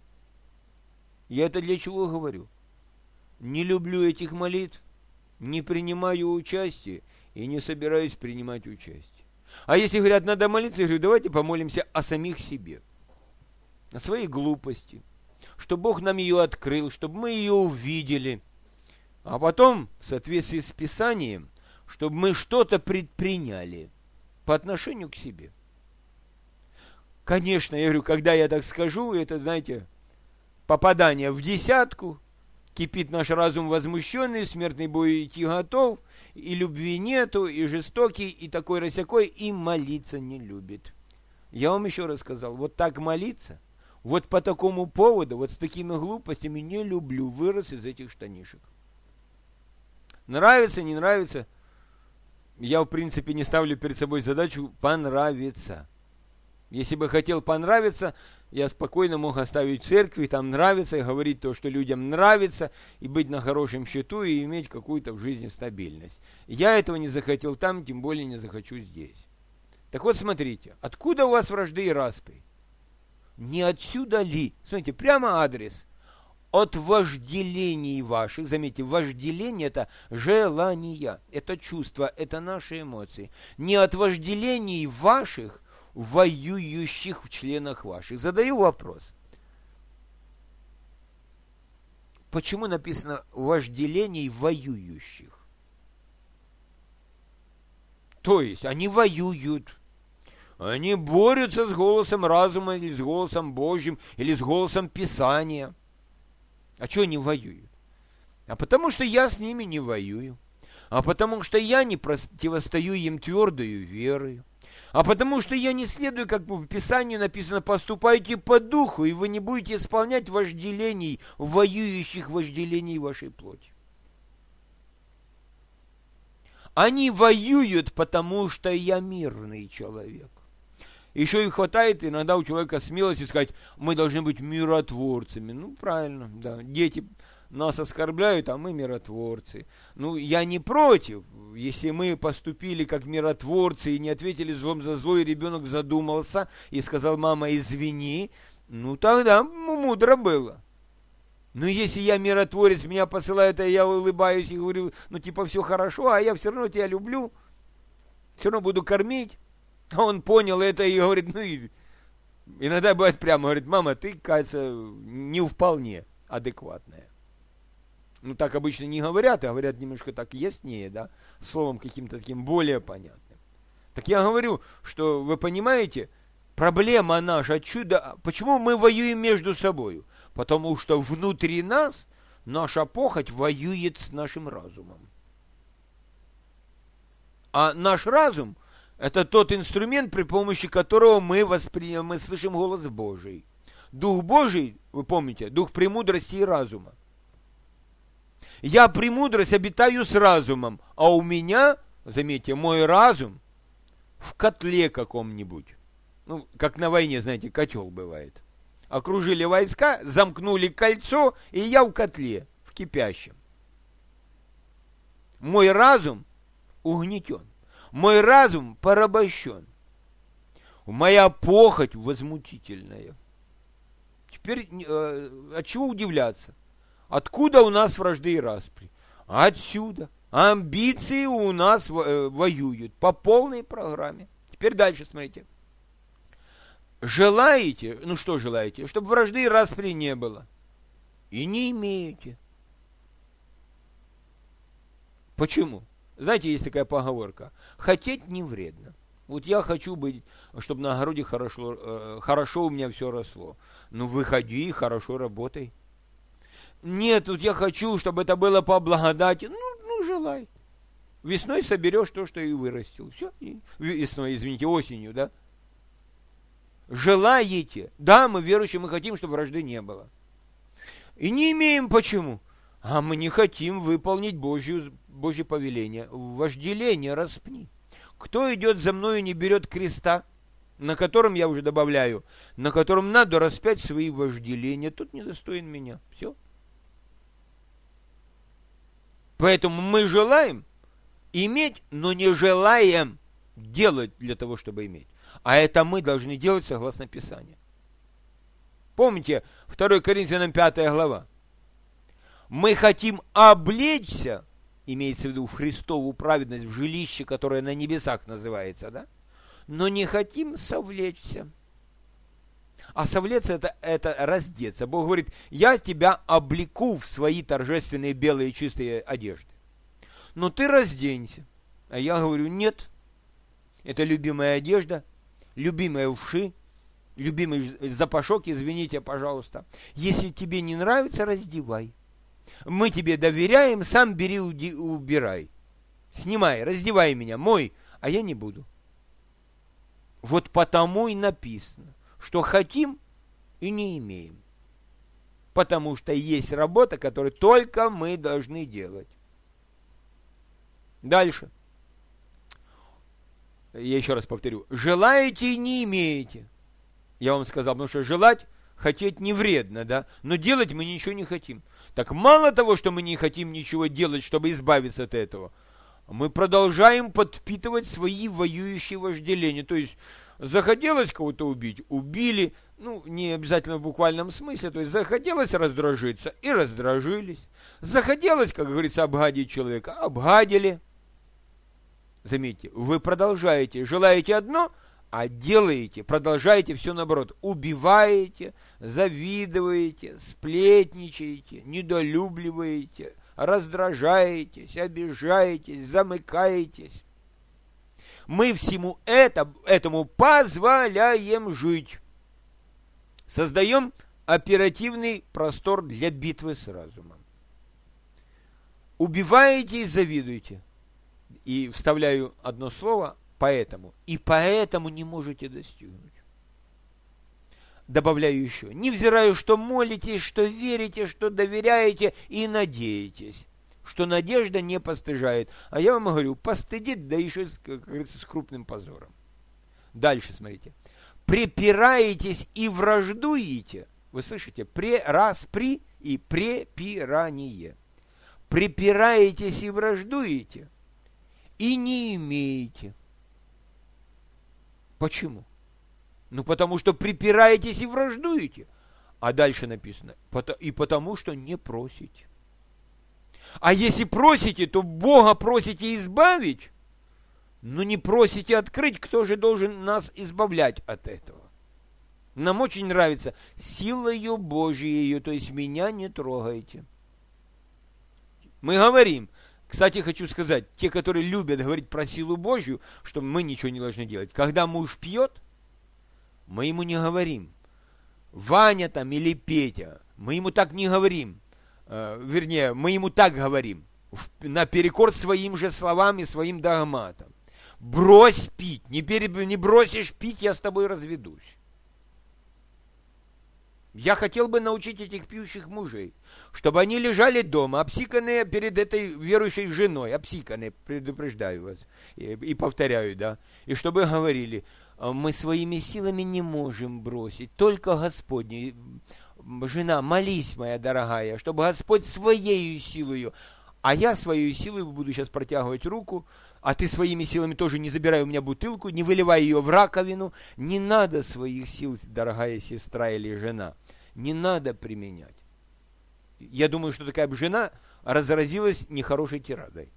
Я это для чего говорю? Не люблю этих молитв, не принимаю участие и не собираюсь принимать участие. А если говорят, надо молиться, я говорю, давайте помолимся о самих себе, о своей глупости, чтобы Бог нам ее открыл, чтобы мы ее увидели, а потом, в соответствии с Писанием, чтобы мы что-то предприняли по отношению к себе. Конечно, я говорю, когда я так скажу, это, знаете, попадание в десятку, кипит наш разум возмущенный, смертный бой идти готов, и любви нету, и жестокий, и такой-росякой, и молиться не любит. Я вам еще раз сказал, вот так молиться, вот по такому поводу, вот с такими глупостями не люблю, вырос из этих штанишек. Нравится, не нравится, я в принципе не ставлю перед собой задачу понравиться. Если бы хотел понравиться, я спокойно мог оставить церковь, там нравится, и говорить то, что людям нравится, и быть на хорошем счету, и иметь какую-то в жизни стабильность. Я этого не захотел там, тем более не захочу здесь. Так вот, смотрите, откуда у вас вражды и распри? Не отсюда ли? Смотрите, прямо адрес. От вожделений ваших, заметьте, вожделение это желания, это чувства, это наши эмоции. Не от вожделений ваших, воюющих в членах ваших. Задаю вопрос. Почему написано вожделений воюющих? То есть, они воюют. Они борются с голосом разума, или с голосом Божьим, или с голосом Писания. А что они воюют? А потому что я с ними не воюю. А потому что я не противостою им твердою верою. А потому что я не следую, как в Писании написано, поступайте по духу, и вы не будете исполнять вожделений, воюющих вожделений вашей плоти. Они воюют, потому что я мирный человек. Еще и хватает иногда у человека смелости сказать, мы должны быть миротворцами. Ну, правильно, да. Дети нас оскорбляют, а мы миротворцы. Ну, я не против, если мы поступили как миротворцы и не ответили злом за зло, и ребенок задумался и сказал, мама, извини, ну, тогда мудро было. Но если я миротворец, меня посылают, а я улыбаюсь и говорю, ну, типа, все хорошо, а я все равно тебя люблю, все равно буду кормить. А он понял это и говорит, ну, и иногда бывает прямо, говорит, мама, ты, кажется, не вполне адекватная. Ну, так обычно не говорят, а говорят немножко так яснее, да, словом каким-то таким более понятным. Так я говорю, что, вы понимаете, проблема наша, чудо, почему мы воюем между собой? Потому что внутри нас наша похоть воюет с нашим разумом. А наш разум – это тот инструмент, при помощи которого мы слышим голос Божий. Дух Божий, вы помните, дух премудрости и разума. Я премудрость обитаю с разумом, а у меня, заметьте, мой разум в котле каком-нибудь. Ну, как на войне, знаете, котел бывает. Окружили войска, замкнули кольцо, и я в котле, в кипящем. Мой разум угнетен. Мой разум порабощен. Моя похоть возмутительная. Теперь от чего удивляться? Откуда у нас вражды и распри? Отсюда. Амбиции у нас воюют по полной программе. Теперь дальше смотрите. Желаете, ну что желаете? Чтобы вражды и распри не было. И не имеете. Почему? Знаете, есть такая поговорка. Хотеть не вредно. Вот я хочу быть, чтобы на огороде хорошо у меня все росло. Ну, выходи и хорошо работай. Нет, вот я хочу, чтобы это было по благодати. Ну, желай. Весной соберешь то, что и вырастил. Все. Весной, извините, осенью, да? Желаете. Да, мы верующие, мы хотим, чтобы вражды не было. И не имеем почему. А мы не хотим выполнить Божье повеление. Вожделение распни. Кто идет за мною и не берет креста? на котором, я уже добавляю, на котором надо распять свои вожделения, тот недостоин меня. Все. Поэтому мы желаем иметь, но не желаем делать для того, чтобы иметь. А это мы должны делать согласно Писанию. Помните, 2 Коринфянам 5 глава. Мы хотим облечься, имеется в виду Христову праведность в жилище, которое на небесах называется, да? Но не хотим совлечься. А совлечься это раздеться. Бог говорит, я тебя облеку в свои торжественные белые чистые одежды. Но ты разденься. А я говорю, нет. Это любимая одежда, любимые вши, любимый запашок, извините, пожалуйста. Если тебе не нравится, раздевай. Мы тебе доверяем, сам бери, убирай. Снимай, раздевай меня, мой, а я не буду. Вот потому и написано, что хотим и не имеем. Потому что есть работа, которую только мы должны делать. Дальше. Я еще раз повторю. Желаете и не имеете. Я вам сказал, потому что желать, хотеть не вредно, да? Но делать мы ничего не хотим. Так мало того, что мы не хотим ничего делать, чтобы избавиться от этого, мы продолжаем подпитывать свои воюющие вожделения. То есть захотелось кого-то убить, убили, ну, не обязательно в буквальном смысле, то есть захотелось раздражиться и раздражились. Захотелось, как говорится, обгадить человека, обгадили. Заметьте, вы продолжаете, желаете одно, а делаете, продолжаете все наоборот. Убиваете, завидуете, сплетничаете, недолюбливаете, раздражаетесь, обижаетесь, замыкаетесь. Мы всему этому позволяем жить. Создаем оперативный простор для битвы с разумом. Убиваете и завидуете. И вставляю одно слово «поэтому». И поэтому не можете достигнуть. Добавляю еще. Невзирая, что молитесь, что верите, что доверяете и надеетесь, что надежда не постыжает. А я вам говорю, постыдит, да еще, как говорится, с крупным позором. Дальше смотрите. Препираетесь и враждуете. Вы слышите? Распри и препирание. Препираетесь и враждуете. И не имеете. Почему? Ну, потому что припираетесь и враждуете. А дальше написано, и потому что не просите. А если просите, то Бога просите избавить, но не просите открыть, кто же должен нас избавлять от этого. Нам очень нравится силою Божией, то есть меня не трогайте. Мы говорим, кстати, хочу сказать, те, которые любят говорить про силу Божью, что мы ничего не должны делать. Когда муж пьет, мы ему не говорим, Ваня там или Петя, мы ему так не говорим. Вернее, мы ему так говорим, наперекор своим же словам и своим догматам. Брось пить, не бросишь пить, я с тобой разведусь. Я хотел бы научить этих пьющих мужей, чтобы они лежали дома, обсиканные перед этой верующей женой, обсиканные, предупреждаю вас, и повторяю, да, и чтобы говорили, мы своими силами не можем бросить, только Господь. Жена, молись, моя дорогая, чтобы Господь своей силою, а я своей силой буду сейчас протягивать руку, а ты своими силами тоже не забирай у меня бутылку, не выливай ее в раковину. Не надо своих сил, дорогая сестра или жена, не надо применять. Я думаю, что такая бы жена разразилась нехорошей тирадой.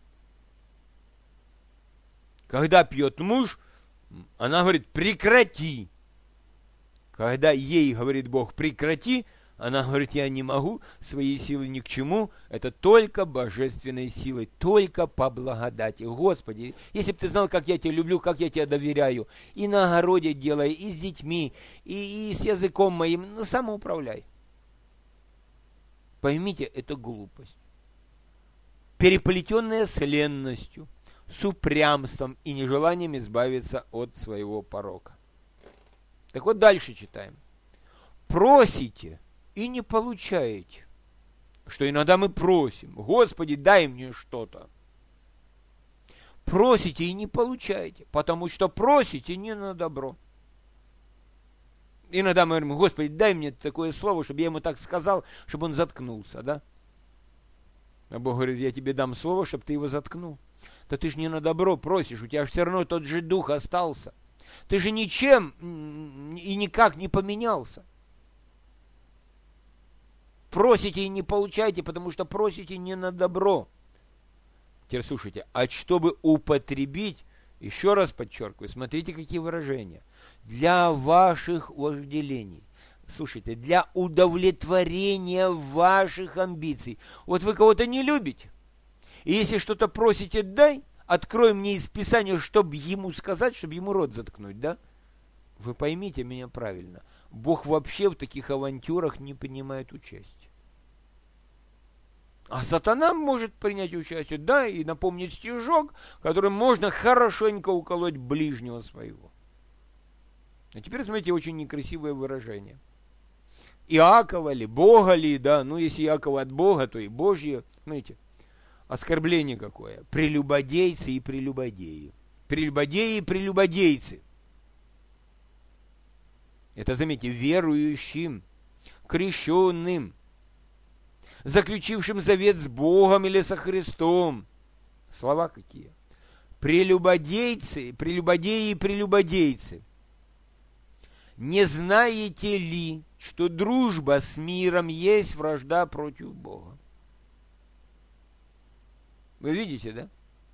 Когда пьет муж, она говорит, прекрати. Когда ей говорит Бог, прекрати, она говорит, я не могу, свои силы ни к чему, это только божественной силой, только по благодати. Господи, если бы ты знал, как я тебя люблю, как я тебя доверяю, и на огороде делай, и с детьми, и с языком моим, ну, самоуправляй. Поймите, это глупость. Переплетенная с ленностью, с упрямством и нежеланием избавиться от своего порока. Так вот дальше читаем. Просите и не получаете. Что иногда мы просим, Господи, дай мне что-то. Просите и не получаете, потому что просите не на добро. Иногда мы говорим: Господи, дай мне такое слово, чтобы я ему так сказал, чтобы он заткнулся, да? А Бог говорит: я тебе дам слово, чтобы ты его заткнул. Да ты же не на добро просишь, у тебя же все равно тот же дух остался. Ты же ничем и никак не поменялся. Просите и не получайте, потому что просите не на добро. Теперь слушайте, а чтобы употребить, еще раз подчеркиваю, смотрите, какие выражения. Для ваших вожделений. Слушайте, для удовлетворения ваших амбиций. Вот вы кого-то не любите. И если что-то просите, дай, открой мне из Писания, чтобы ему сказать, чтобы ему рот заткнуть, да? Вы поймите меня правильно. Бог вообще в таких авантюрах не принимает участие. А сатана может принять участие, да, и напомнить стишок, которым можно хорошенько уколоть ближнего своего. А теперь смотрите, очень некрасивое выражение. Иакова ли, Бога ли, да, ну если Иакова от Бога, то и Божье, знаете, оскорбление какое. Прелюбодейцы и прелюбодеи. Прелюбодеи и прелюбодейцы. Это, заметьте, верующим, крещенным, заключившим завет с Богом или со Христом. Слова какие? Прелюбодейцы, прелюбодеи и прелюбодейцы. Не знаете ли, что дружба с миром есть вражда против Бога? Вы видите, да?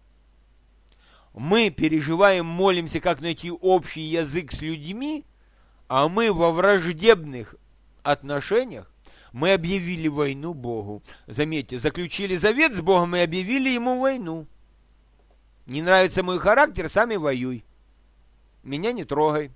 Мы переживаем, молимся, как найти общий язык с людьми, а мы во враждебных отношениях, мы объявили войну Богу. Заметьте, заключили завет с Богом и объявили ему войну. Не нравится мой характер, сами воюй. Меня не трогай.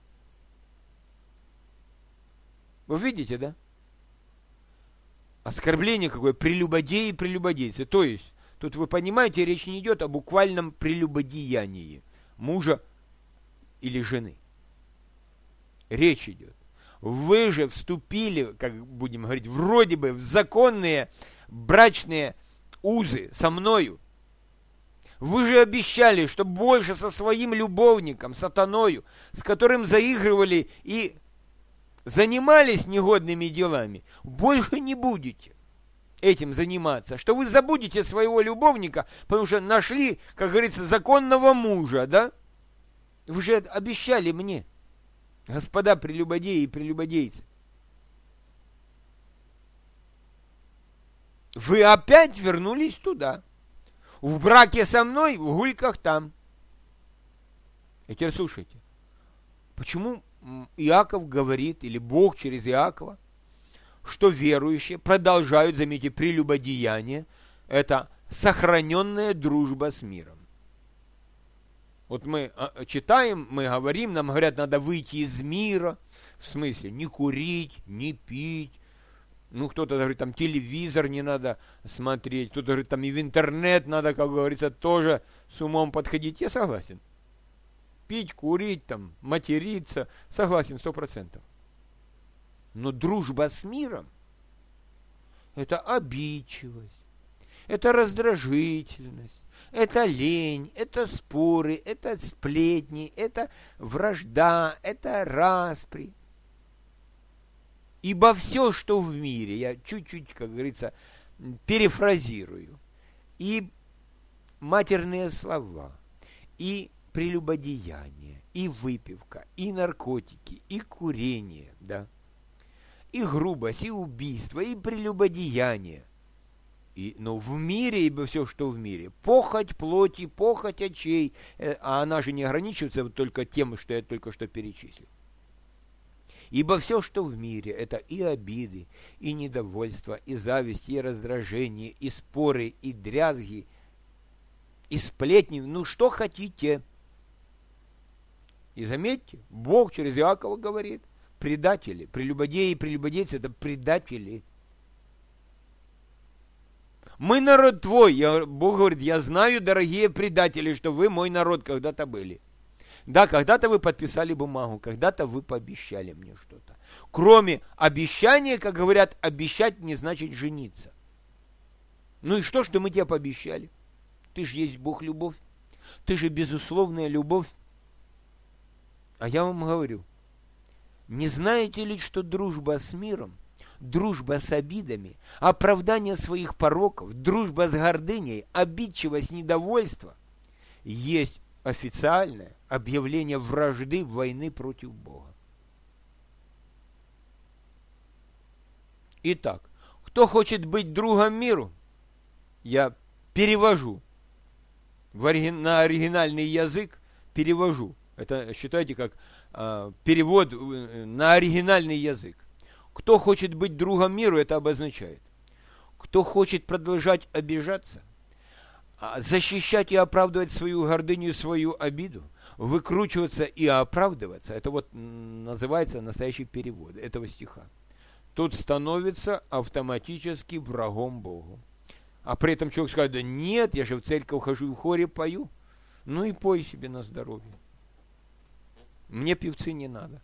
Вы видите, да? Оскорбление какое, прелюбодеи и прелюбодейцы. То есть, тут вы понимаете, речь не идет о буквальном прелюбодеянии мужа или жены. Речь идет. Вы же вступили, как будем говорить, вроде бы в законные брачные узы со мною. Вы же обещали, что больше со своим любовником, сатаною, с которым заигрывали и занимались негодными делами, больше не будете этим заниматься, что вы забудете своего любовника, потому что нашли, как говорится, законного мужа, да? Вы же обещали мне. Господа прелюбодеи и прелюбодейцы. Вы опять вернулись туда. В браке со мной, в гульках там. И теперь слушайте. Почему Иаков говорит, или Бог через Иакова, что верующие продолжают, заметьте, прелюбодеяние. Это сохраненная дружба с миром. Вот мы читаем, мы говорим, нам говорят, надо выйти из мира, в смысле, не курить, не пить. Ну, кто-то говорит, там, телевизор не надо смотреть, кто-то говорит, там, и в интернет надо, как говорится, тоже с умом подходить. Я согласен. Пить, курить, там, материться, согласен, 100%. Но дружба с миром – это обидчивость, это раздражительность. Это лень, это споры, это сплетни, это вражда, это распри. Ибо все, что в мире, я чуть-чуть, как говорится, перефразирую, и матерные слова, и прелюбодеяние, и выпивка, и наркотики, и курение, да, и грубость, и убийство, и прелюбодеяние. Но в мире, ибо все, что в мире, похоть плоти, похоть очей, а она же не ограничивается только тем, что я только что перечислил. Ибо все, что в мире, это и обиды, и недовольство, и зависть, и раздражение, и споры, и дрязги, и сплетни, ну что хотите. И заметьте, Бог через Иакова говорит, предатели, прелюбодеи и прелюбодейцы – это предатели. Мы народ твой. Бог говорит, я знаю, дорогие предатели, что вы мой народ когда-то были. Да, когда-то вы подписали бумагу, когда-то вы пообещали мне что-то. Кроме обещания, как говорят, обещать не значит жениться. Ну и что мы тебе пообещали? Ты же есть Бог любовь. Ты же безусловная любовь. А я вам говорю, Не знаете ли, что дружба с миром, дружба с обидами, оправдание своих пороков, дружба с гордыней, обидчивость, недовольство есть официальное объявление вражды, войны против Бога? Итак, кто хочет быть другом миру, я перевожу на оригинальный язык, перевожу. Это считайте как перевод на оригинальный язык. Кто хочет быть другом миру, это обозначает. Кто хочет продолжать обижаться, защищать и оправдывать свою гордыню и свою обиду, выкручиваться и оправдываться, это вот называется настоящий перевод этого стиха. Тот становится автоматически врагом Богу. А при этом человек скажет: да нет, я же в церковь хожу и в хоре пою. Ну и пой себе на здоровье. Мне певцы не надо.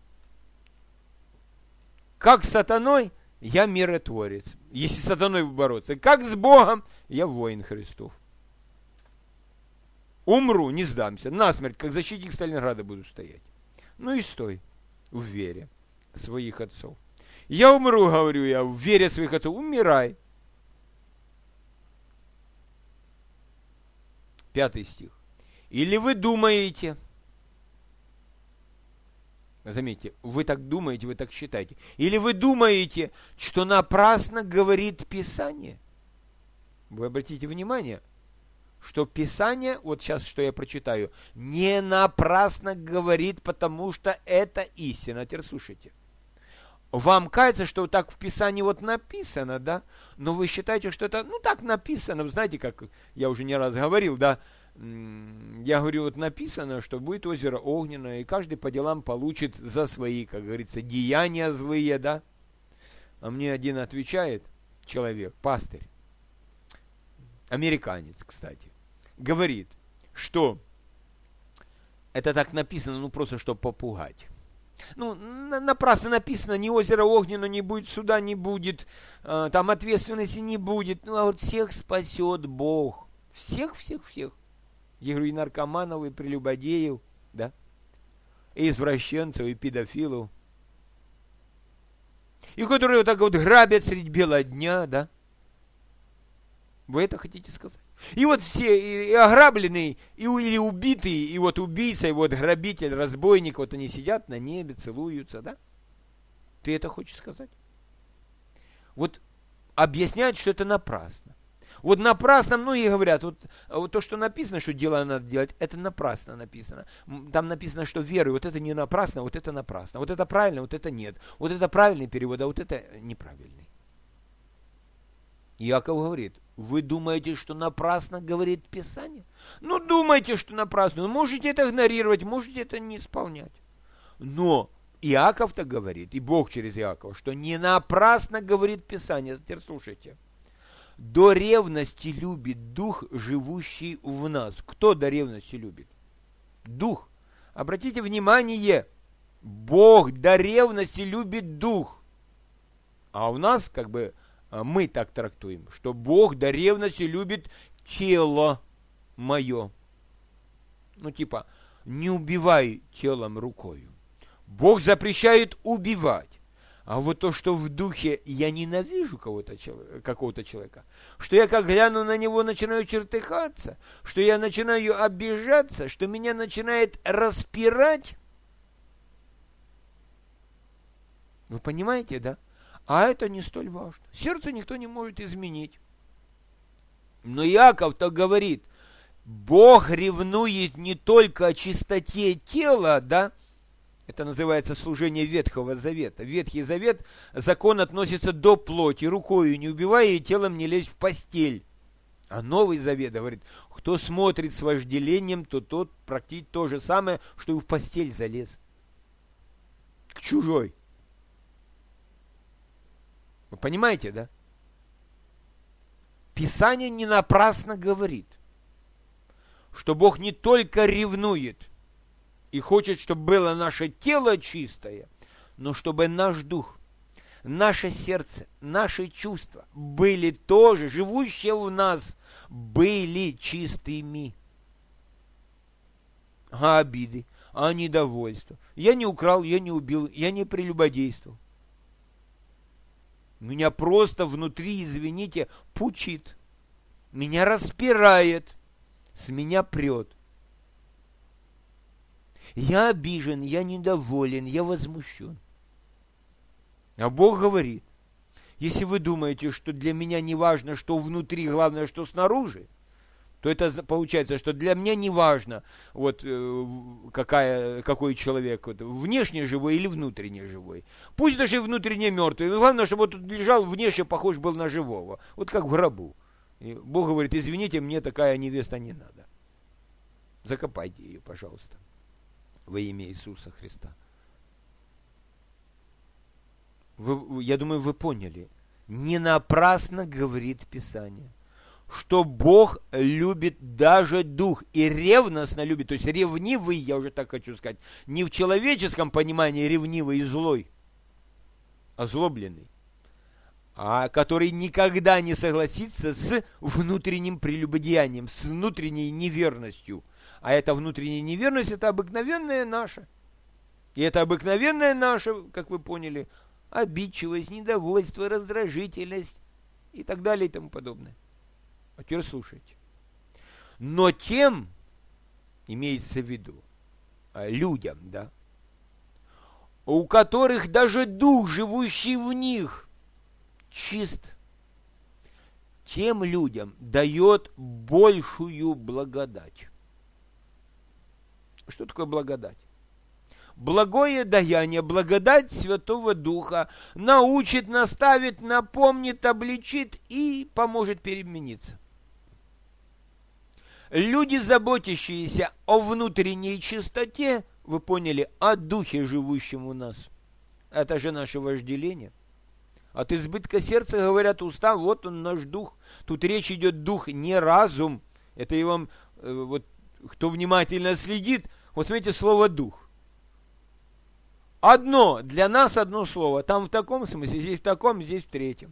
Как с сатаной, я миротворец. Если с сатаной бороться. Как с Богом, я воин Христов. Умру, не сдамся. Насмерть, как защитник Сталинграда буду стоять. Ну и стой в вере своих отцов. Я умру, говорю я, в вере своих отцов. Умирай. 5 стих. Или вы думаете, заметьте, вы так думаете, вы так считаете, или вы думаете, что напрасно говорит Писание? Вы обратите внимание, что Писание, вот сейчас, что я прочитаю, не напрасно говорит, потому что это истина. Теперь слушайте. Вам кажется, что так в Писании вот написано, да? Но вы считаете, что это, ну, так написано. Знаете, как я уже не раз говорил, да? Я говорю, вот написано, что будет озеро огненное, и каждый по делам получит за свои, как говорится, деяния злые, да? А мне один отвечает человек, пастырь, американец, кстати, говорит, что это так написано, ну, просто чтобы попугать. Ну, напрасно написано, ни озера огненного не будет, суда не будет, там ответственности не будет. Ну, а вот всех спасет Бог. Всех. Я говорю, и наркоманов, и прелюбодеев, да, и извращенцев, и педофилов. И которые вот так вот грабят средь бела дня, да. Вы это хотите сказать? И вот все, и ограбленные, или убитые, и вот убийца, и вот грабитель, разбойник, вот они сидят на небе, целуются, да? Ты это хочешь сказать? Вот объясняют, что это напрасно. Вот напрасно многие говорят, вот то, что написано, что дело надо делать, это напрасно написано. Там написано, что веру, вот это не напрасно, вот это напрасно. Вот это правильно, вот это нет. Вот это правильный перевод, а вот это неправильный. Иаков говорит, вы думаете, что напрасно говорит Писание? Ну, думаете, что напрасно. Можете это игнорировать, можете это не исполнять. Но Иаков-то говорит, и Бог через Иакова, что не напрасно говорит Писание. Теперь слушайте. До ревности любит Дух, живущий в нас. Кто до ревности любит? Дух. Обратите внимание, Бог до ревности любит Дух. А у нас как бы мы так трактуем, что Бог до ревности любит тело мое. Ну типа, не убивай телом рукою. Бог запрещает убивать. А вот то, что в духе я ненавижу какого-то человека, что я как гляну на него, начинаю чертыхаться, что я начинаю обижаться, что меня начинает распирать. Вы понимаете, да? А это не столь важно. Сердце никто не может изменить. Но Иаков-то говорит, Бог ревнует не только о чистоте тела, да? Это называется служение Ветхого Завета. Ветхий Завет, закон относится до плоти, рукою не убивай и телом не лезь в постель. А Новый Завет говорит, кто смотрит с вожделением, то тот практически то же самое, что и в постель залез. К чужой. Вы понимаете, да? Писание не напрасно говорит, что Бог не только ревнует и хочет, чтобы было наше тело чистое, но чтобы наш дух, наше сердце, наши чувства были тоже, живущие в нас, были чистыми. А обиды, а недовольство. Я не украл, я не убил, я не прелюбодействовал. Меня просто внутри, извините, пучит. Меня распирает, с меня прет. Я обижен, я недоволен, я возмущен. А Бог говорит, если вы думаете, что для меня не важно, что внутри, главное, что снаружи, то это получается, что для меня не важно, вот, какой человек, вот, внешне живой или внутренне живой. Пусть даже и внутренне мертвый, но главное, чтобы вот тут лежал, внешне похож был на живого, вот как в гробу. И Бог говорит, извините, мне такая невеста не надо. Закопайте ее, пожалуйста, во имя Иисуса Христа. Я думаю, вы поняли. Не напрасно говорит Писание, что Бог любит даже дух и ревностно любит, то есть ревнивый, я уже так хочу сказать, не в человеческом понимании ревнивый и злой, озлобленный, а который никогда не согласится с внутренним прелюбодеянием, с внутренней неверностью. А эта внутренняя неверность, это обыкновенная наша. И это обыкновенная наша, как вы поняли, обидчивость, недовольство, раздражительность и так далее и тому подобное. А теперь слушайте. Но тем, имеется в виду, людям, да, у которых даже дух, живущий в них, чист, тем людям дает большую благодать. Что такое благодать? Благое даяние, благодать Святого Духа научит, наставит, напомнит, обличит и поможет перемениться. Люди, заботящиеся о внутренней чистоте, вы поняли, о духе, живущем у нас. Это же наше вожделение. От избытка сердца говорят уста, вот он наш дух. Тут речь идет дух, не разум. Это и вам, вот, кто внимательно следит, вот смотрите, слово дух. Одно, для нас одно слово. Там в таком смысле, здесь в таком, здесь в третьем.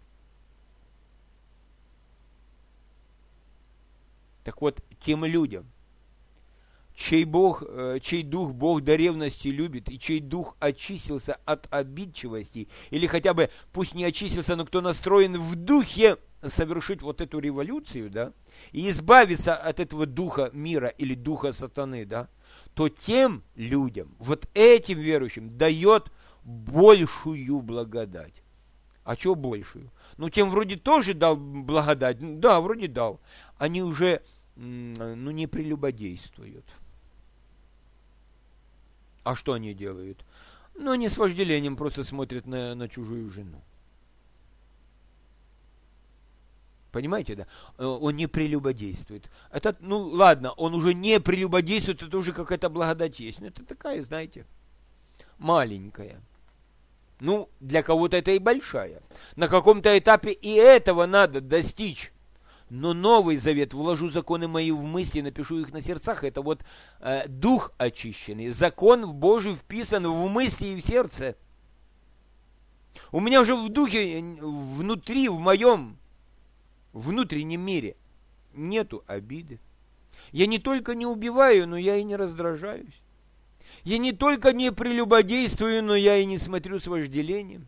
Так вот, тем людям, чей дух Бог до ревности любит, и чей дух очистился от обидчивости, или хотя бы, пусть не очистился, но кто настроен в духе совершить вот эту революцию, да, и избавиться от этого духа мира или духа сатаны, да, то тем людям, вот этим верующим, дает большую благодать. А что большую? Ну, тем вроде тоже дал благодать, да, вроде дал. Они уже, не прелюбодействуют. А что они делают? Ну, они с вожделением просто смотрят на чужую жену. Понимаете, да? Он не прелюбодействует. Это, ладно, он уже не прелюбодействует, это уже какая-то благодать есть. Но это такая, знаете, маленькая. Для кого-то это и большая. На каком-то этапе и этого надо достичь. Но Новый Завет, вложу законы мои в мысли, напишу их на сердцах, это вот дух очищенный. Закон Божий вписан в мысли и в сердце. У меня уже в духе, внутри, в моем внутреннем мире нету обиды. Я не только не убиваю, но я и не раздражаюсь. Я не только не прелюбодействую, но я и не смотрю с вожделением.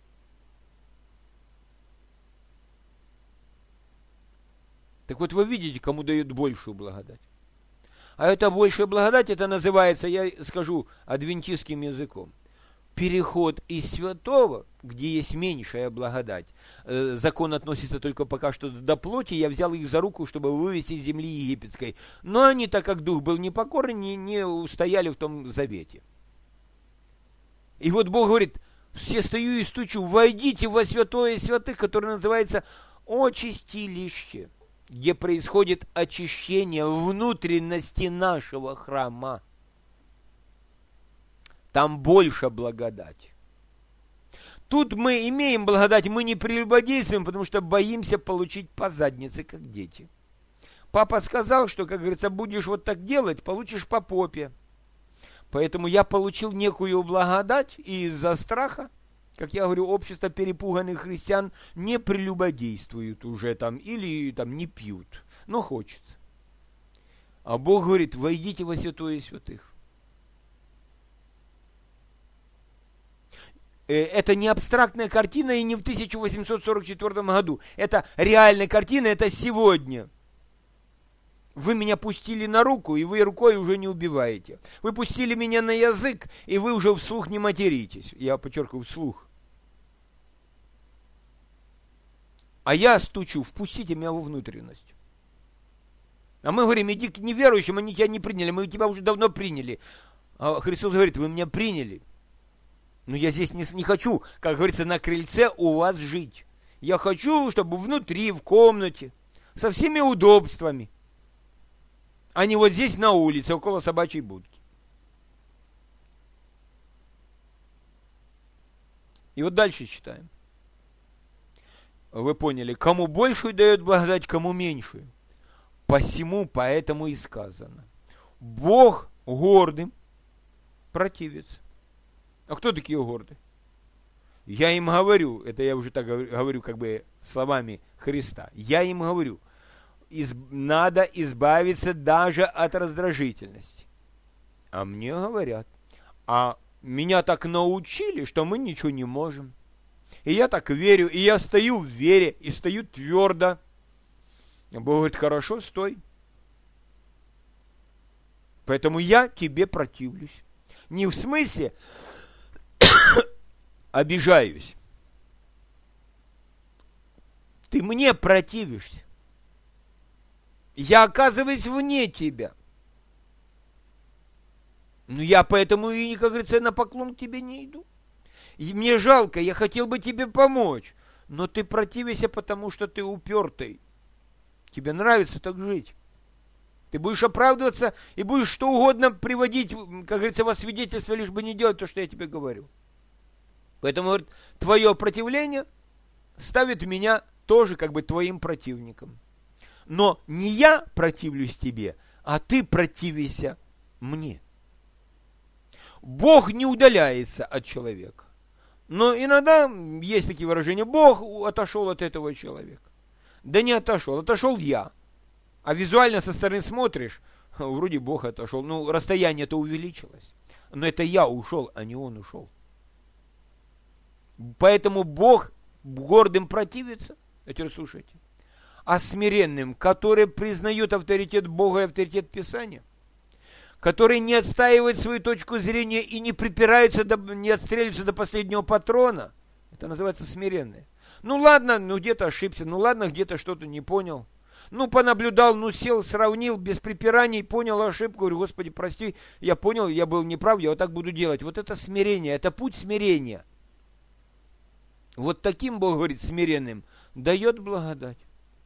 Так вот, вы видите, кому дают большую благодать. А эта большая благодать, это называется, я скажу адвентистским языком, переход из святого, где есть меньшая благодать. Закон относится только пока что до плоти, я взял их за руку, чтобы вывести из земли египетской. Но они, так как дух был непокорен, не устояли в том завете. И вот Бог говорит, все стою и стучу, войдите во святое святых, которое называется очистилище, где происходит очищение внутренности нашего храма. Там больше благодать. Тут мы имеем благодать, мы не прелюбодействуем, потому что боимся получить по заднице, как дети. Папа сказал, что, как говорится, будешь вот так делать, получишь по попе. Поэтому я получил некую благодать, и из-за страха, как я говорю, общество перепуганных христиан не прелюбодействуют уже там, или там не пьют, но хочется. А Бог говорит, войдите во святое святых. Это не абстрактная картина и не в 1844 году. Это реальная картина, это сегодня. Вы меня пустили на руку, и вы рукой уже не убиваете. Вы пустили меня на язык, и вы уже вслух не материтесь. Я подчеркиваю, вслух. А я стучу, впустите меня во внутренность. А мы говорим, иди к неверующим, они тебя не приняли, мы тебя уже давно приняли. А Христос говорит, вы меня приняли. Но я здесь не хочу, как говорится, на крыльце у вас жить. Я хочу, чтобы внутри, в комнате, со всеми удобствами. А не вот здесь на улице, около собачьей будки. И вот дальше читаем. Вы поняли, кому большую дает благодать, кому меньшую. Посему, поэтому и сказано. Бог гордым противится. А кто такие гордые? Я им говорю, это я уже так говорю как бы словами Христа. Я им говорю, надо избавиться даже от раздражительности. А мне говорят, а меня так научили, что мы ничего не можем. И я так верю, и я стою в вере, и стою твердо. А Бог говорит, хорошо, стой. Поэтому я тебе противлюсь. Не в смысле обижаюсь. Ты мне противишься. Я оказываюсь вне тебя. Но я поэтому и, как говорится, на поклон к тебе не иду. И мне жалко, я хотел бы тебе помочь. Но ты противишься, потому что ты упертый. Тебе нравится так жить. Ты будешь оправдываться и будешь что угодно приводить, как говорится, во свидетельство, лишь бы не делать то, что я тебе говорю. Поэтому, говорит, твое противление ставит меня тоже как бы твоим противником. Но не я противлюсь тебе, а ты противишься мне. Бог не удаляется от человека. Но иногда есть такие выражения, Бог отошел от этого человека. Да не отошел, отошел я. А визуально со стороны смотришь, вроде Бог отошел. Ну, расстояние-то увеличилось. Но это я ушел, а не он ушел. Поэтому Бог гордым противится. А теперь слушайте. А смиренным, которые признают авторитет Бога и авторитет Писания, которые не отстаивают свою точку зрения и не припираются, не отстреливаются до последнего патрона, это называется смиренные. Ну ладно, ну где-то ошибся, ну ладно, где-то что-то не понял. Ну понаблюдал, ну сел, сравнил, без припираний, понял ошибку, говорю, Господи, прости, я понял, я был неправ, я вот так буду делать. Вот это смирение, это путь смирения. Вот таким Бог говорит, смиренным, дает благодать.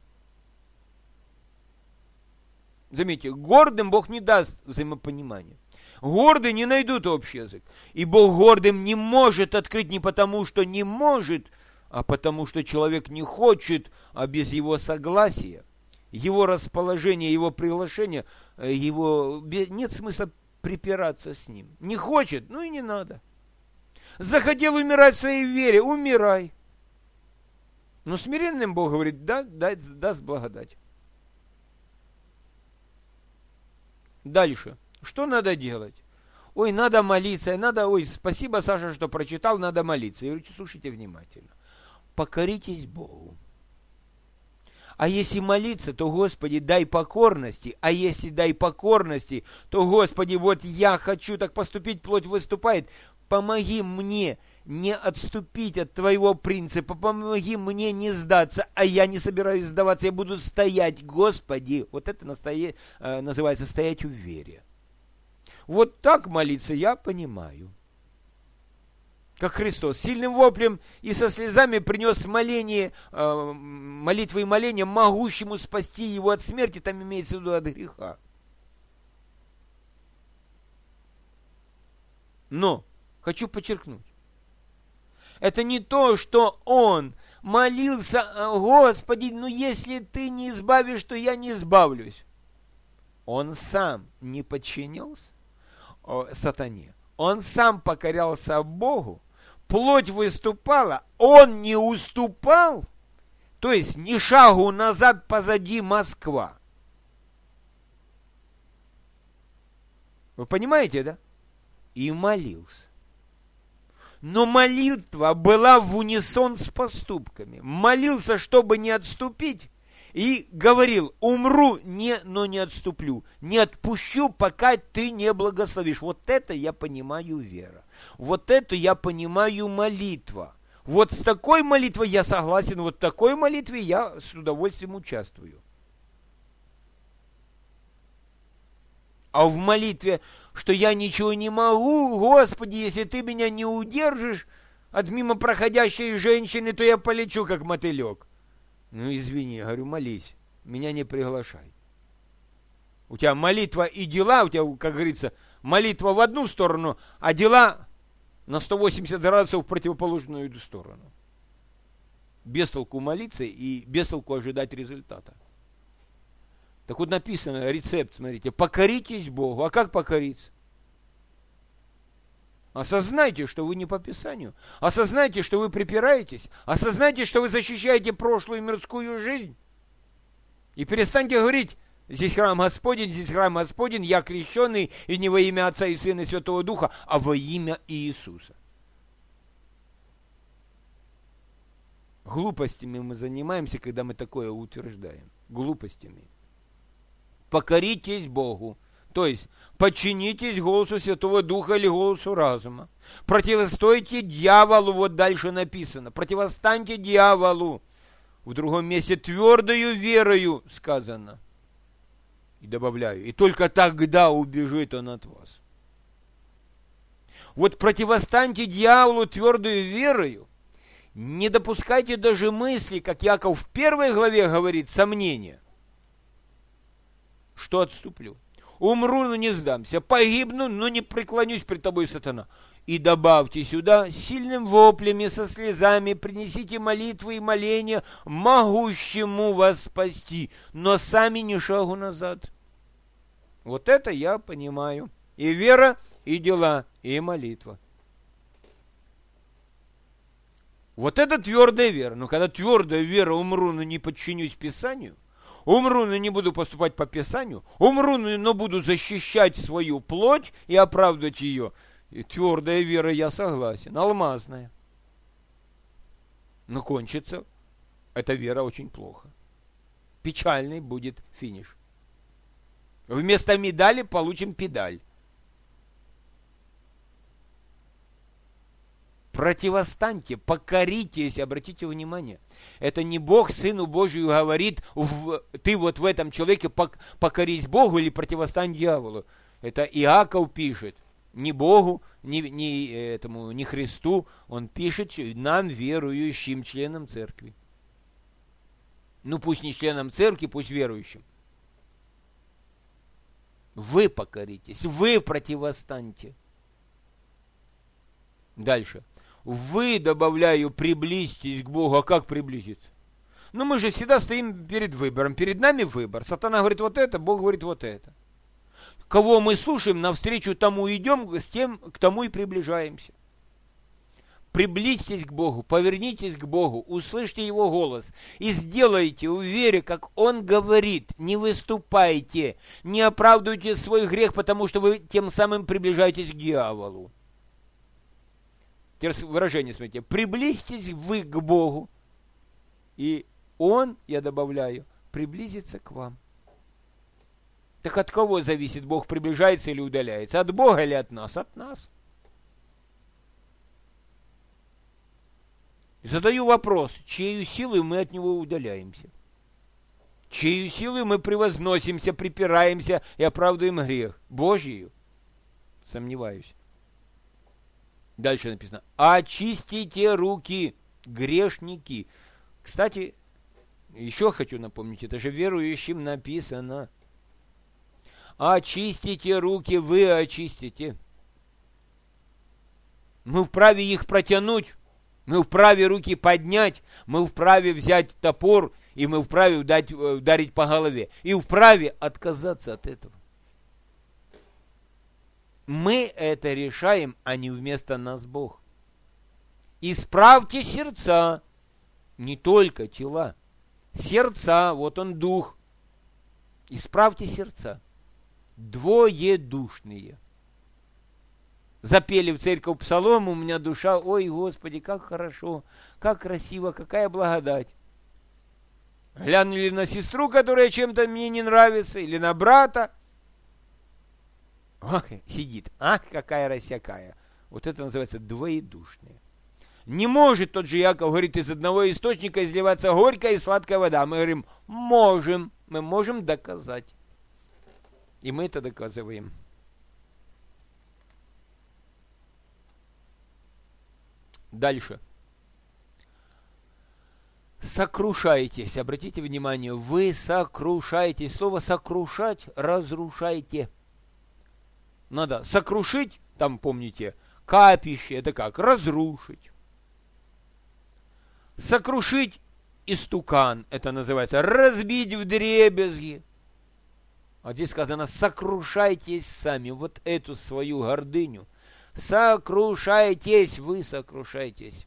Заметьте, гордым Бог не даст взаимопонимания. Гордые не найдут общий язык. И Бог гордым не может открыть не потому, что не может, а потому, что человек не хочет, а без его согласия, его расположения, его приглашения, нет смысла припираться с ним. Не хочет, ну и не надо. Захотел умирать в своей вере, умирай. Но смиренным Бог говорит, да, даст благодать. Дальше. Что надо делать? Ой, надо молиться, спасибо, Саша, что прочитал, надо молиться. Я говорю, слушайте внимательно. Покоритесь Богу. А если молиться, то, Господи, дай покорности. А если дай покорности, то, Господи, вот я хочу так поступить, плоть выступает. Помоги мне не отступить от Твоего принципа, помоги мне не сдаться, а я не собираюсь сдаваться, я буду стоять, Господи. Вот это называется стоять в вере. Вот так молиться я понимаю. Как Христос сильным воплем и со слезами принес молитвы и моления, могущему спасти его от смерти, там имеется в виду от греха. Но хочу подчеркнуть, это не то, что он молился, Господи, ну если ты не избавишь, то я не избавлюсь. Он сам не подчинился сатане. Он сам покорялся Богу. Плоть выступала, он не уступал. То есть ни шагу назад, позади Москва. Вы понимаете, да? И молился. Но молитва была в унисон с поступками. Молился, чтобы не отступить, и говорил: умру, но не отступлю, не отпущу, пока ты не благословишь. Вот это я понимаю вера. Вот это я понимаю молитва. Вот с такой молитвой я согласен, вот в такой молитве я с удовольствием участвую. А в молитве, что я ничего не могу, Господи, если ты меня не удержишь от мимо проходящей женщины, то я полечу, как мотылек. Ну, извини, я говорю, молись, меня не приглашай. У тебя молитва и дела, у тебя, как говорится, молитва в одну сторону, а дела на 180 градусов в противоположную сторону. Без толку молиться и без толку ожидать результата. Так вот написано, рецепт, смотрите, покоритесь Богу. А как покориться? Осознайте, что вы не по Писанию. Осознайте, что вы припираетесь. Осознайте, что вы защищаете прошлую мирскую жизнь. И перестаньте говорить: здесь храм Господень, здесь храм Господень, я крещенный, и не во имя Отца и Сына и Святого Духа, а во имя Иисуса. Глупостями мы занимаемся, когда мы такое утверждаем. Глупостями. Покоритесь Богу. То есть, подчинитесь голосу Святого Духа или голосу разума. Противостойте дьяволу, вот дальше написано. Противостаньте дьяволу. В другом месте твердою верою сказано. И добавляю, и только тогда убежит он от вас. Вот противостаньте дьяволу твердою верою. Не допускайте даже мысли, как Яков в 1 главе говорит, сомнения. Что отступлю? Умру, но не сдамся. Погибну, но не преклонюсь пред тобой, сатана. И добавьте сюда сильным воплями, со слезами, принесите молитвы и моления могущему вас спасти, но сами ни шагу назад. Вот это я понимаю. И вера, и дела, и молитва. Вот это твердая вера. Но когда твердая вера, умру, но не подчинюсь Писанию, умру, но не буду поступать по Писанию, умру, но буду защищать свою плоть и оправдывать ее. И твердая вера, я согласен, алмазная. Но кончится эта вера очень плохо. Печальный будет финиш. Вместо медали получим педаль. Противостаньте, покоритесь, обратите внимание. Это не Бог Сыну Божию говорит, ты вот в этом человеке покорись Богу или противостань дьяволу. Это Иаков пишет. Не Богу, не Христу. Он пишет нам, верующим, членам церкви. Ну пусть не членам церкви, пусть верующим. Вы покоритесь, вы противостаньте. Дальше. Вы, добавляю, приблизьтесь к Богу. А как приблизиться? Ну, мы же всегда стоим перед выбором. Перед нами выбор. Сатана говорит вот это, Бог говорит вот это. Кого мы слушаем, навстречу тому идем, с тем к тому и приближаемся. Приблизьтесь к Богу, повернитесь к Богу, услышьте Его голос и сделайте в вере, как Он говорит. Не выступайте, не оправдывайте свой грех, потому что вы тем самым приближаетесь к дьяволу. Теперь выражение, смотрите, приблизьтесь вы к Богу, и Он, я добавляю, приблизится к вам. Так от кого зависит, Бог приближается или удаляется? От Бога или от нас? От нас. Задаю вопрос, чьей силой мы от Него удаляемся? Чьей силой мы превозносимся, припираемся и оправдываем грех? Божью? Сомневаюсь. Дальше написано, очистите руки, грешники. Кстати, еще хочу напомнить, это же верующим написано. Очистите руки, вы очистите. Мы вправе их протянуть, мы вправе руки поднять, мы вправе взять топор, и мы вправе ударить по голове. И вправе отказаться от этого. Мы это решаем, а не вместо нас Бог. Исправьте сердца, не только тела. Сердца, вот он дух. Исправьте сердца. Двоедушные. Запели в церковь псалом, у меня душа, ой, Господи, как хорошо, как красиво, какая благодать. Глянули на сестру, которая чем-то мне не нравится, или на брата. Ах, сидит, ах, какая рассякая. Вот это называется двоедушные. Не может тот же Яков, говорит, из одного источника изливаться горькая и сладкая вода. Мы говорим, можем, мы можем доказать. И мы это доказываем. Дальше. Сокрушайтесь. Обратите внимание, вы сокрушаетесь. Слово сокрушать, разрушайте. Надо сокрушить, там помните, капище, это как? Разрушить. Сокрушить истукан, это называется разбить вдребезги. А здесь сказано, сокрушайтесь сами, вот эту свою гордыню. Сокрушайтесь, вы сокрушайтесь.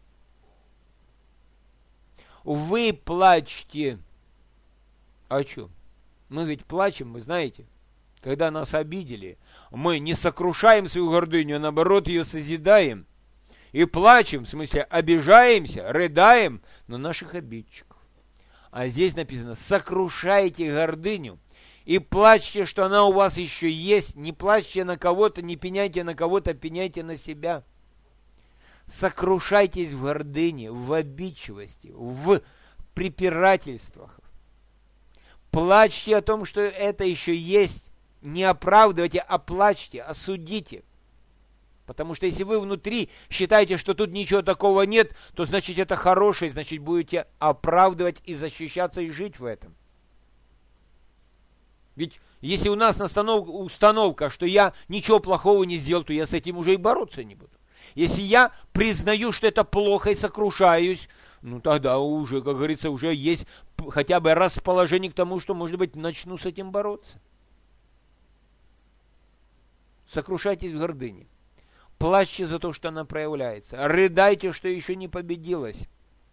Вы плачьте. А что? Мы ведь плачем, вы знаете, когда нас обидели. Мы не сокрушаем свою гордыню, а наоборот ее созидаем. И плачем, в смысле обижаемся, рыдаем на наших обидчиков. А здесь написано, сокрушайте гордыню. И плачьте, что она у вас еще есть. Не плачьте на кого-то, не пеняйте на кого-то, пеняйте на себя. Сокрушайтесь в гордыне, в обидчивости, в препирательствах. Плачьте о том, что это еще есть. Не оправдывайте, а плачьте, осудите. Потому что если вы внутри считаете, что тут ничего такого нет, то значит это хорошее, значит будете оправдывать и защищаться и жить в этом. Ведь если у нас установка, что я ничего плохого не сделал, то я с этим уже и бороться не буду. Если я признаю, что это плохо и сокрушаюсь, ну тогда уже, как говорится, уже есть хотя бы расположение к тому, что, может быть, начну с этим бороться. Сокрушайтесь в гордыне. Плачьте за то, что она проявляется. Рыдайте, что еще не победилось.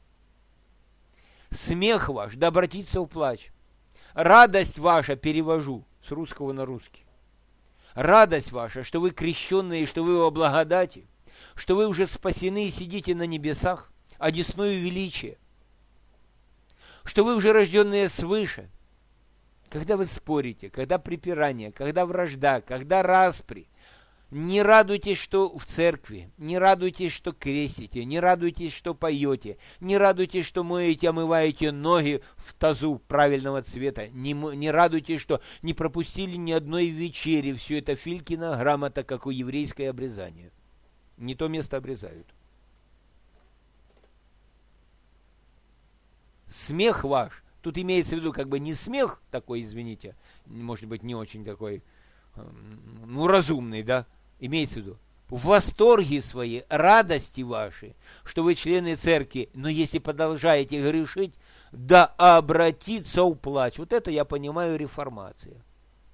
Смех ваш да обратится в плач. Радость ваша, перевожу с русского на русский. Радость ваша, что вы крещенные, что вы во благодати, что вы уже спасены и сидите на небесах, одесную величие, что вы уже рожденные свыше. Когда вы спорите, когда препирание, когда вражда, когда распри, не радуйтесь, что в церкви, не радуйтесь, что крестите, не радуйтесь, что поете, не радуйтесь, что моете, омываете ноги в тазу правильного цвета, не радуйтесь, что не пропустили ни одной вечери, все это Филькина грамота, как у еврейское обрезание. Не то место обрезают. Смех ваш, тут имеется в виду как бы не смех такой, извините, может быть не очень такой, ну разумный, да, имеется в виду, в восторге свои, радости ваши, что вы члены церкви, но если продолжаете грешить, да обратиться в плач. Вот это я понимаю реформация.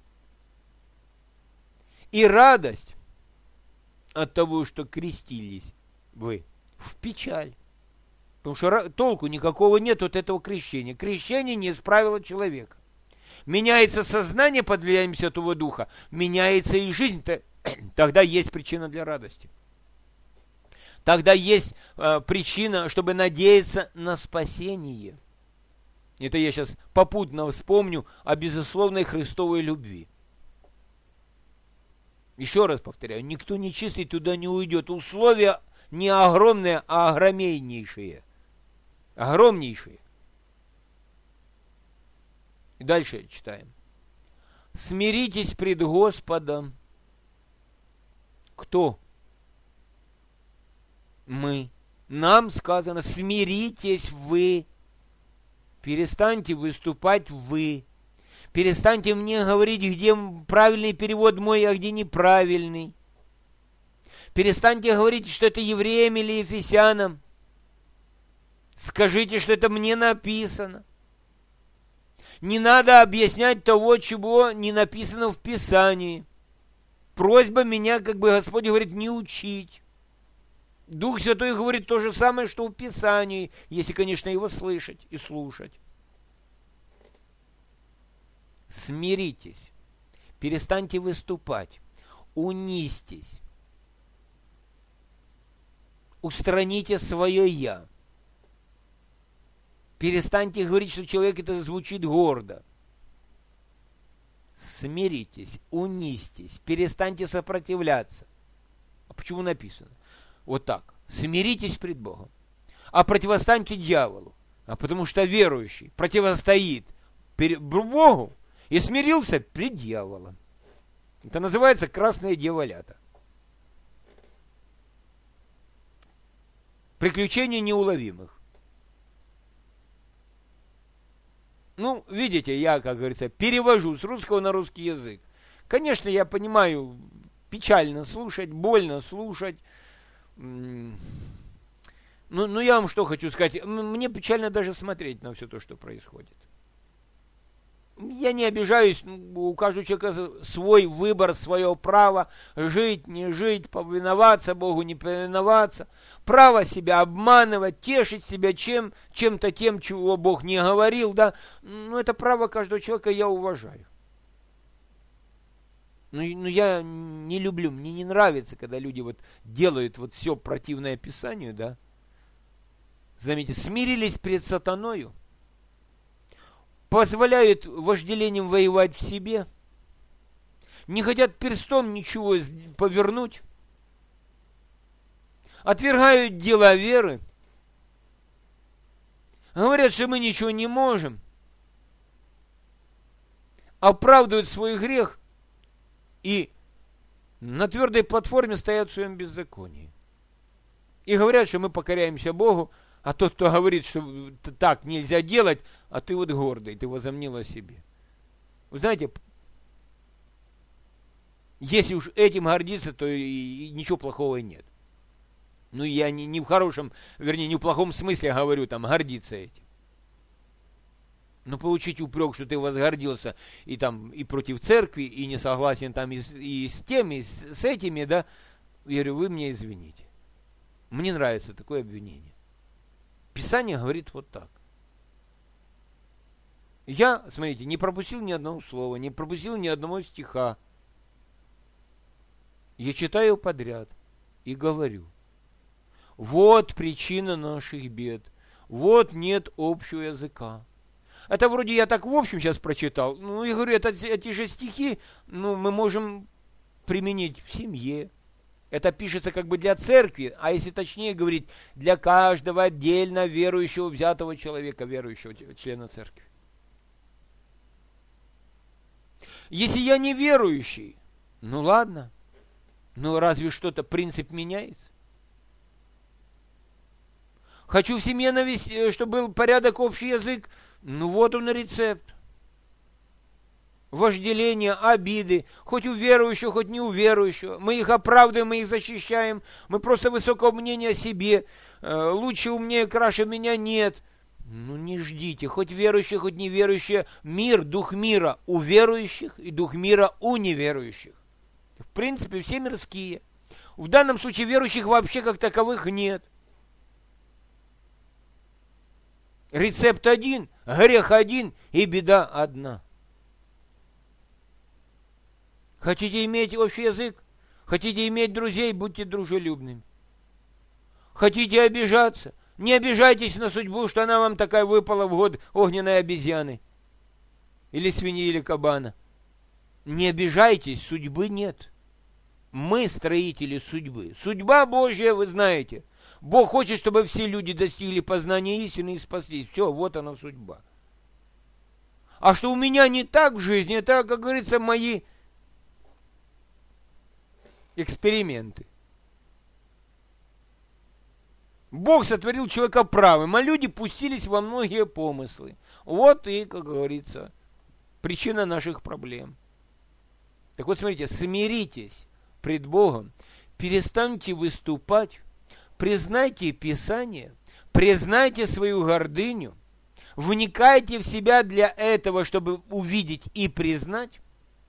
И радость от того, что крестились вы, в печаль. Потому что толку никакого нет от этого крещения. Крещение не исправило человека. Меняется сознание под влиянием Святого Духа, меняется и жизнь. Тогда есть причина для радости. Тогда есть причина, чтобы надеяться на спасение. Это я сейчас попутно вспомню о безусловной Христовой любви. Еще раз повторяю, никто нечистый туда не уйдет. Условия не огромные, а огромнейшие. Огромнейшие. И дальше читаем. Смиритесь пред Господом. Кто? Мы. Нам сказано, смиритесь вы. Перестаньте выступать вы. Перестаньте мне говорить, где правильный перевод мой, а где неправильный. Перестаньте говорить, что это евреям или ефесянам. Скажите, что это мне написано. Не надо объяснять того, чего не написано в Писании. Просьба меня, как бы Господь говорит, не учить. Дух Святой говорит то же самое, что в Писании, если, конечно, его слышать и слушать. Смиритесь, перестаньте выступать, унизьтесь. Устраните свое «я». Перестаньте говорить, что человек это звучит гордо. Смиритесь, унизьтесь, перестаньте сопротивляться. А почему написано? Вот так. Смиритесь пред Богом. А противостаньте дьяволу. А потому что верующий противостоит Богу и смирился пред дьяволом. Это называется красные дьяволята. Приключения неуловимых. Ну, видите, я, как говорится, перевожу с русского на русский язык. Конечно, я понимаю, печально слушать, больно слушать. Ну, я вам что хочу сказать. Мне печально даже смотреть на все то, что происходит. Я не обижаюсь, у каждого человека свой выбор, свое право жить, не жить, повиноваться Богу, не повиноваться. Право себя обманывать, тешить себя чем-то тем, чего Бог не говорил, да. Но это право каждого человека я уважаю. Но я не люблю, мне не нравится, когда люди вот делают вот все противное Писанию, да. Заметьте, смирились пред сатаною, позволяют вожделением воевать в себе, не хотят перстом ничего повернуть, отвергают дела веры, говорят, что мы ничего не можем, оправдывают свой грех и на твердой платформе стоят в своем беззаконии. И говорят, что мы покоряемся Богу, а тот, кто говорит, что так нельзя делать, а ты вот гордый, ты возомнил о себе. Вы знаете, если уж этим гордиться, то и ничего плохого и нет. Ну, я не в хорошем, вернее, не в плохом смысле говорю, там, гордиться этим. Но получить упрек, что ты возгордился и там и против церкви, и не согласен там и с теми, и с этими, да, я говорю, вы мне извините. Мне нравится такое обвинение. Писание говорит вот так. Я, смотрите, не пропустил ни одного слова, не пропустил ни одного стиха. Я читаю подряд и говорю. Вот причина наших бед. Вот нет общего языка. Это вроде я так в общем сейчас прочитал. Ну, я говорю, эти же стихи, ну, мы можем применить в семье. Это пишется как бы для церкви, а если точнее говорить, для каждого отдельно верующего, взятого человека, верующего члена церкви. Если я не верующий, ну ладно, но разве что-то принцип меняется? Хочу в семье навести, чтобы был порядок, общий язык, ну вот он рецепт. Вожделение, обиды, хоть у верующего, хоть не у верующего. Мы их оправдываем, мы их защищаем. Мы просто высокого мнения о себе. Лучше, умнее, краше меня нет. Ну не ждите, хоть верующие, хоть неверующие. Мир, дух мира у верующих и дух мира у неверующих. В принципе, все мирские. В данном случае верующих вообще как таковых нет. Рецепт один, грех один и беда одна. Хотите иметь общий язык? Хотите иметь друзей? Будьте дружелюбными. Хотите обижаться? Не обижайтесь на судьбу, что она вам такая выпала в год огненной обезьяны. Или свиньи, или кабана. Не обижайтесь, судьбы нет. Мы строители судьбы. Судьба Божья, вы знаете. Бог хочет, чтобы все люди достигли познания истины и спаслись. Все, вот она судьба. А что у меня не так в жизни, это, как говорится, мои эксперименты. Бог сотворил человека правым, а люди пустились во многие помыслы. Вот и, как говорится, причина наших проблем. Так вот, смотрите, смиритесь пред Богом, перестаньте выступать, признайте Писание, признайте свою гордыню, вникайте в себя для этого, чтобы увидеть и признать,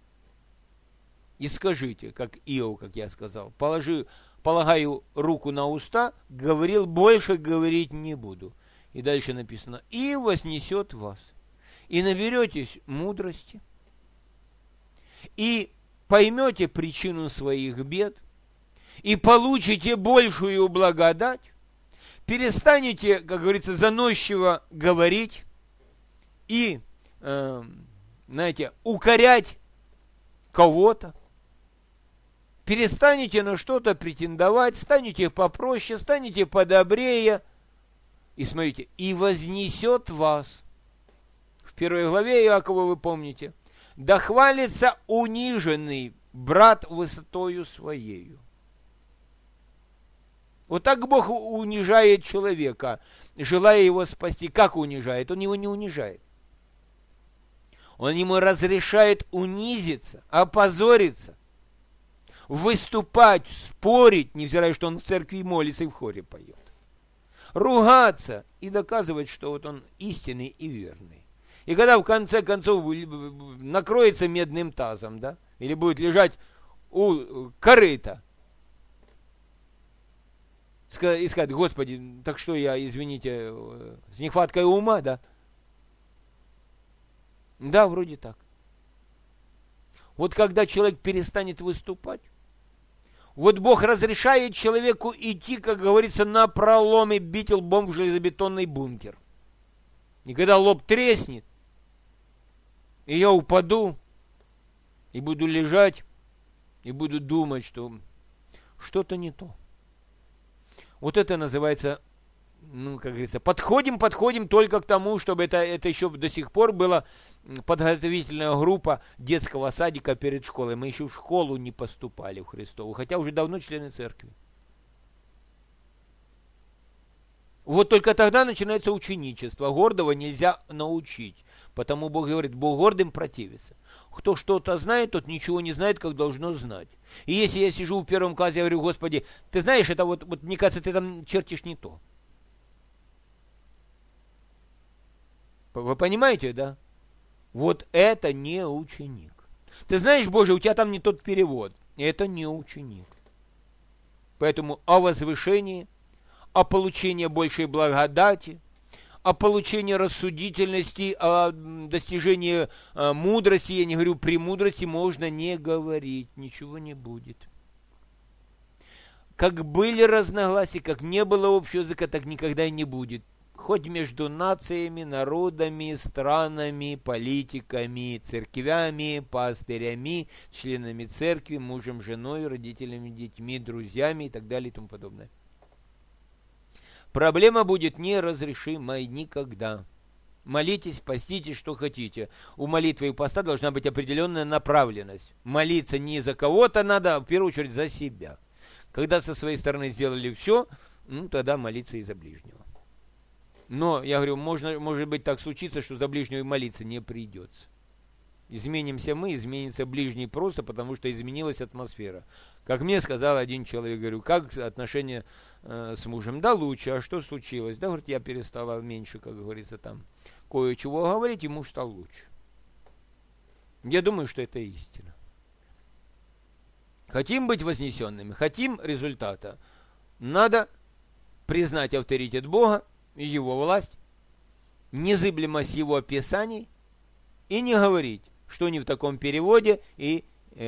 и скажите, как Иов, как я сказал, полагаю руку на уста, говорил, больше говорить не буду. И дальше написано, и вознесет вас, и наберетесь мудрости, и поймете причину своих бед, и получите большую благодать, перестанете, как говорится, заносчиво говорить и, знаете, укорять кого-то, перестанете на что-то претендовать, станете попроще, станете подобрее, и смотрите, и вознесет вас. В 1 главе Иакова, вы помните, да хвалится униженный брат высотою своею. Вот так Бог унижает человека, желая его спасти. Как унижает? Он его не унижает. Он ему разрешает унизиться, опозориться, выступать, спорить, невзирая, что он в церкви молится и в хоре поет. Ругаться и доказывать, что вот он истинный и верный. И когда в конце концов накроется медным тазом, да, или будет лежать у корыта, и сказать: Господи, так что я, извините, с нехваткой ума, да? Да, вроде так. Вот когда человек перестанет выступать, вот Бог разрешает человеку идти, как говорится, на пролом и бить лбом в железобетонный бункер. И когда лоб треснет, и я упаду, и буду лежать, и буду думать, что что-то не то. Вот это называется, ну, как говорится, подходим только к тому, чтобы это еще до сих пор была подготовительная группа детского садика перед школой. Мы еще в школу не поступали в Христову, хотя уже давно члены церкви. Вот только тогда начинается ученичество. Гордого нельзя научить. Потому Бог говорит: Бог гордым противится. Кто что-то знает, тот ничего не знает, как должно знать. И если я сижу в 1 классе, я говорю: Господи, ты знаешь, это вот мне кажется, ты там чертишь не то. Вы понимаете, да? Вот это не ученик. Ты знаешь, Боже, у тебя там не тот перевод. Это не ученик. Поэтому о возвышении, о получении большей благодати, о получении рассудительности, о достижении мудрости, я не говорю премудрости, можно не говорить, ничего не будет. Как были разногласия, как не было общего языка, так никогда и не будет. Хоть между нациями, народами, странами, политиками, церквями, пастырями, членами церкви, мужем, женой, родителями, детьми, друзьями и так далее и тому подобное. Проблема будет неразрешимой никогда. Молитесь, поститесь, что хотите. У молитвы и поста должна быть определенная направленность. Молиться не за кого-то надо, а в первую очередь за себя. Когда со своей стороны сделали все, ну тогда молиться и за ближнего. Но, я говорю, может быть так случится, что за ближнего и молиться не придется. Изменимся мы, изменится ближний просто, потому что изменилась атмосфера. Как мне сказал один человек, говорю: как отношения с мужем? Да лучше, а что случилось? Да, говорит, я перестала меньше, как говорится, там кое-чего говорить, и муж стал лучше. Я думаю, что это истина. Хотим быть вознесенными, хотим результата, надо признать авторитет Бога и Его власть, незыблемость Его описаний, и не говорить, что не в таком переводе, и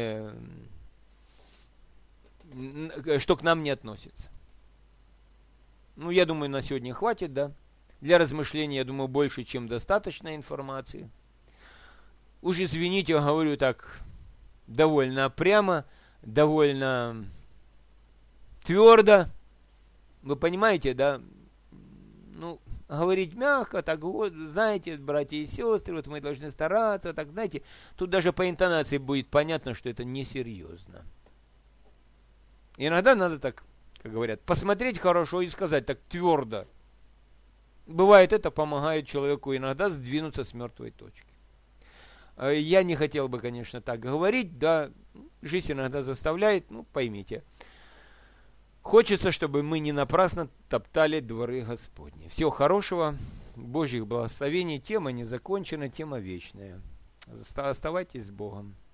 что к нам не относится. Ну, я думаю, на сегодня хватит, да. Для размышления, я думаю, больше, чем достаточно информации. Уж извините, говорю так довольно прямо, довольно твердо. Вы понимаете, да? Ну, говорить мягко, так вот, знаете, братья и сестры, вот мы должны стараться, так, знаете, тут даже по интонации будет понятно, что это несерьезно. Иногда надо так, как говорят, посмотреть хорошо и сказать так твердо. Бывает, это помогает человеку иногда сдвинуться с мертвой точки. Я не хотел бы, конечно, так говорить, да, жизнь иногда заставляет, ну, поймите. Хочется, чтобы мы не напрасно топтали дворы Господни. Всего хорошего, Божьих благословений. Тема не закончена, тема вечная. Оставайтесь с Богом.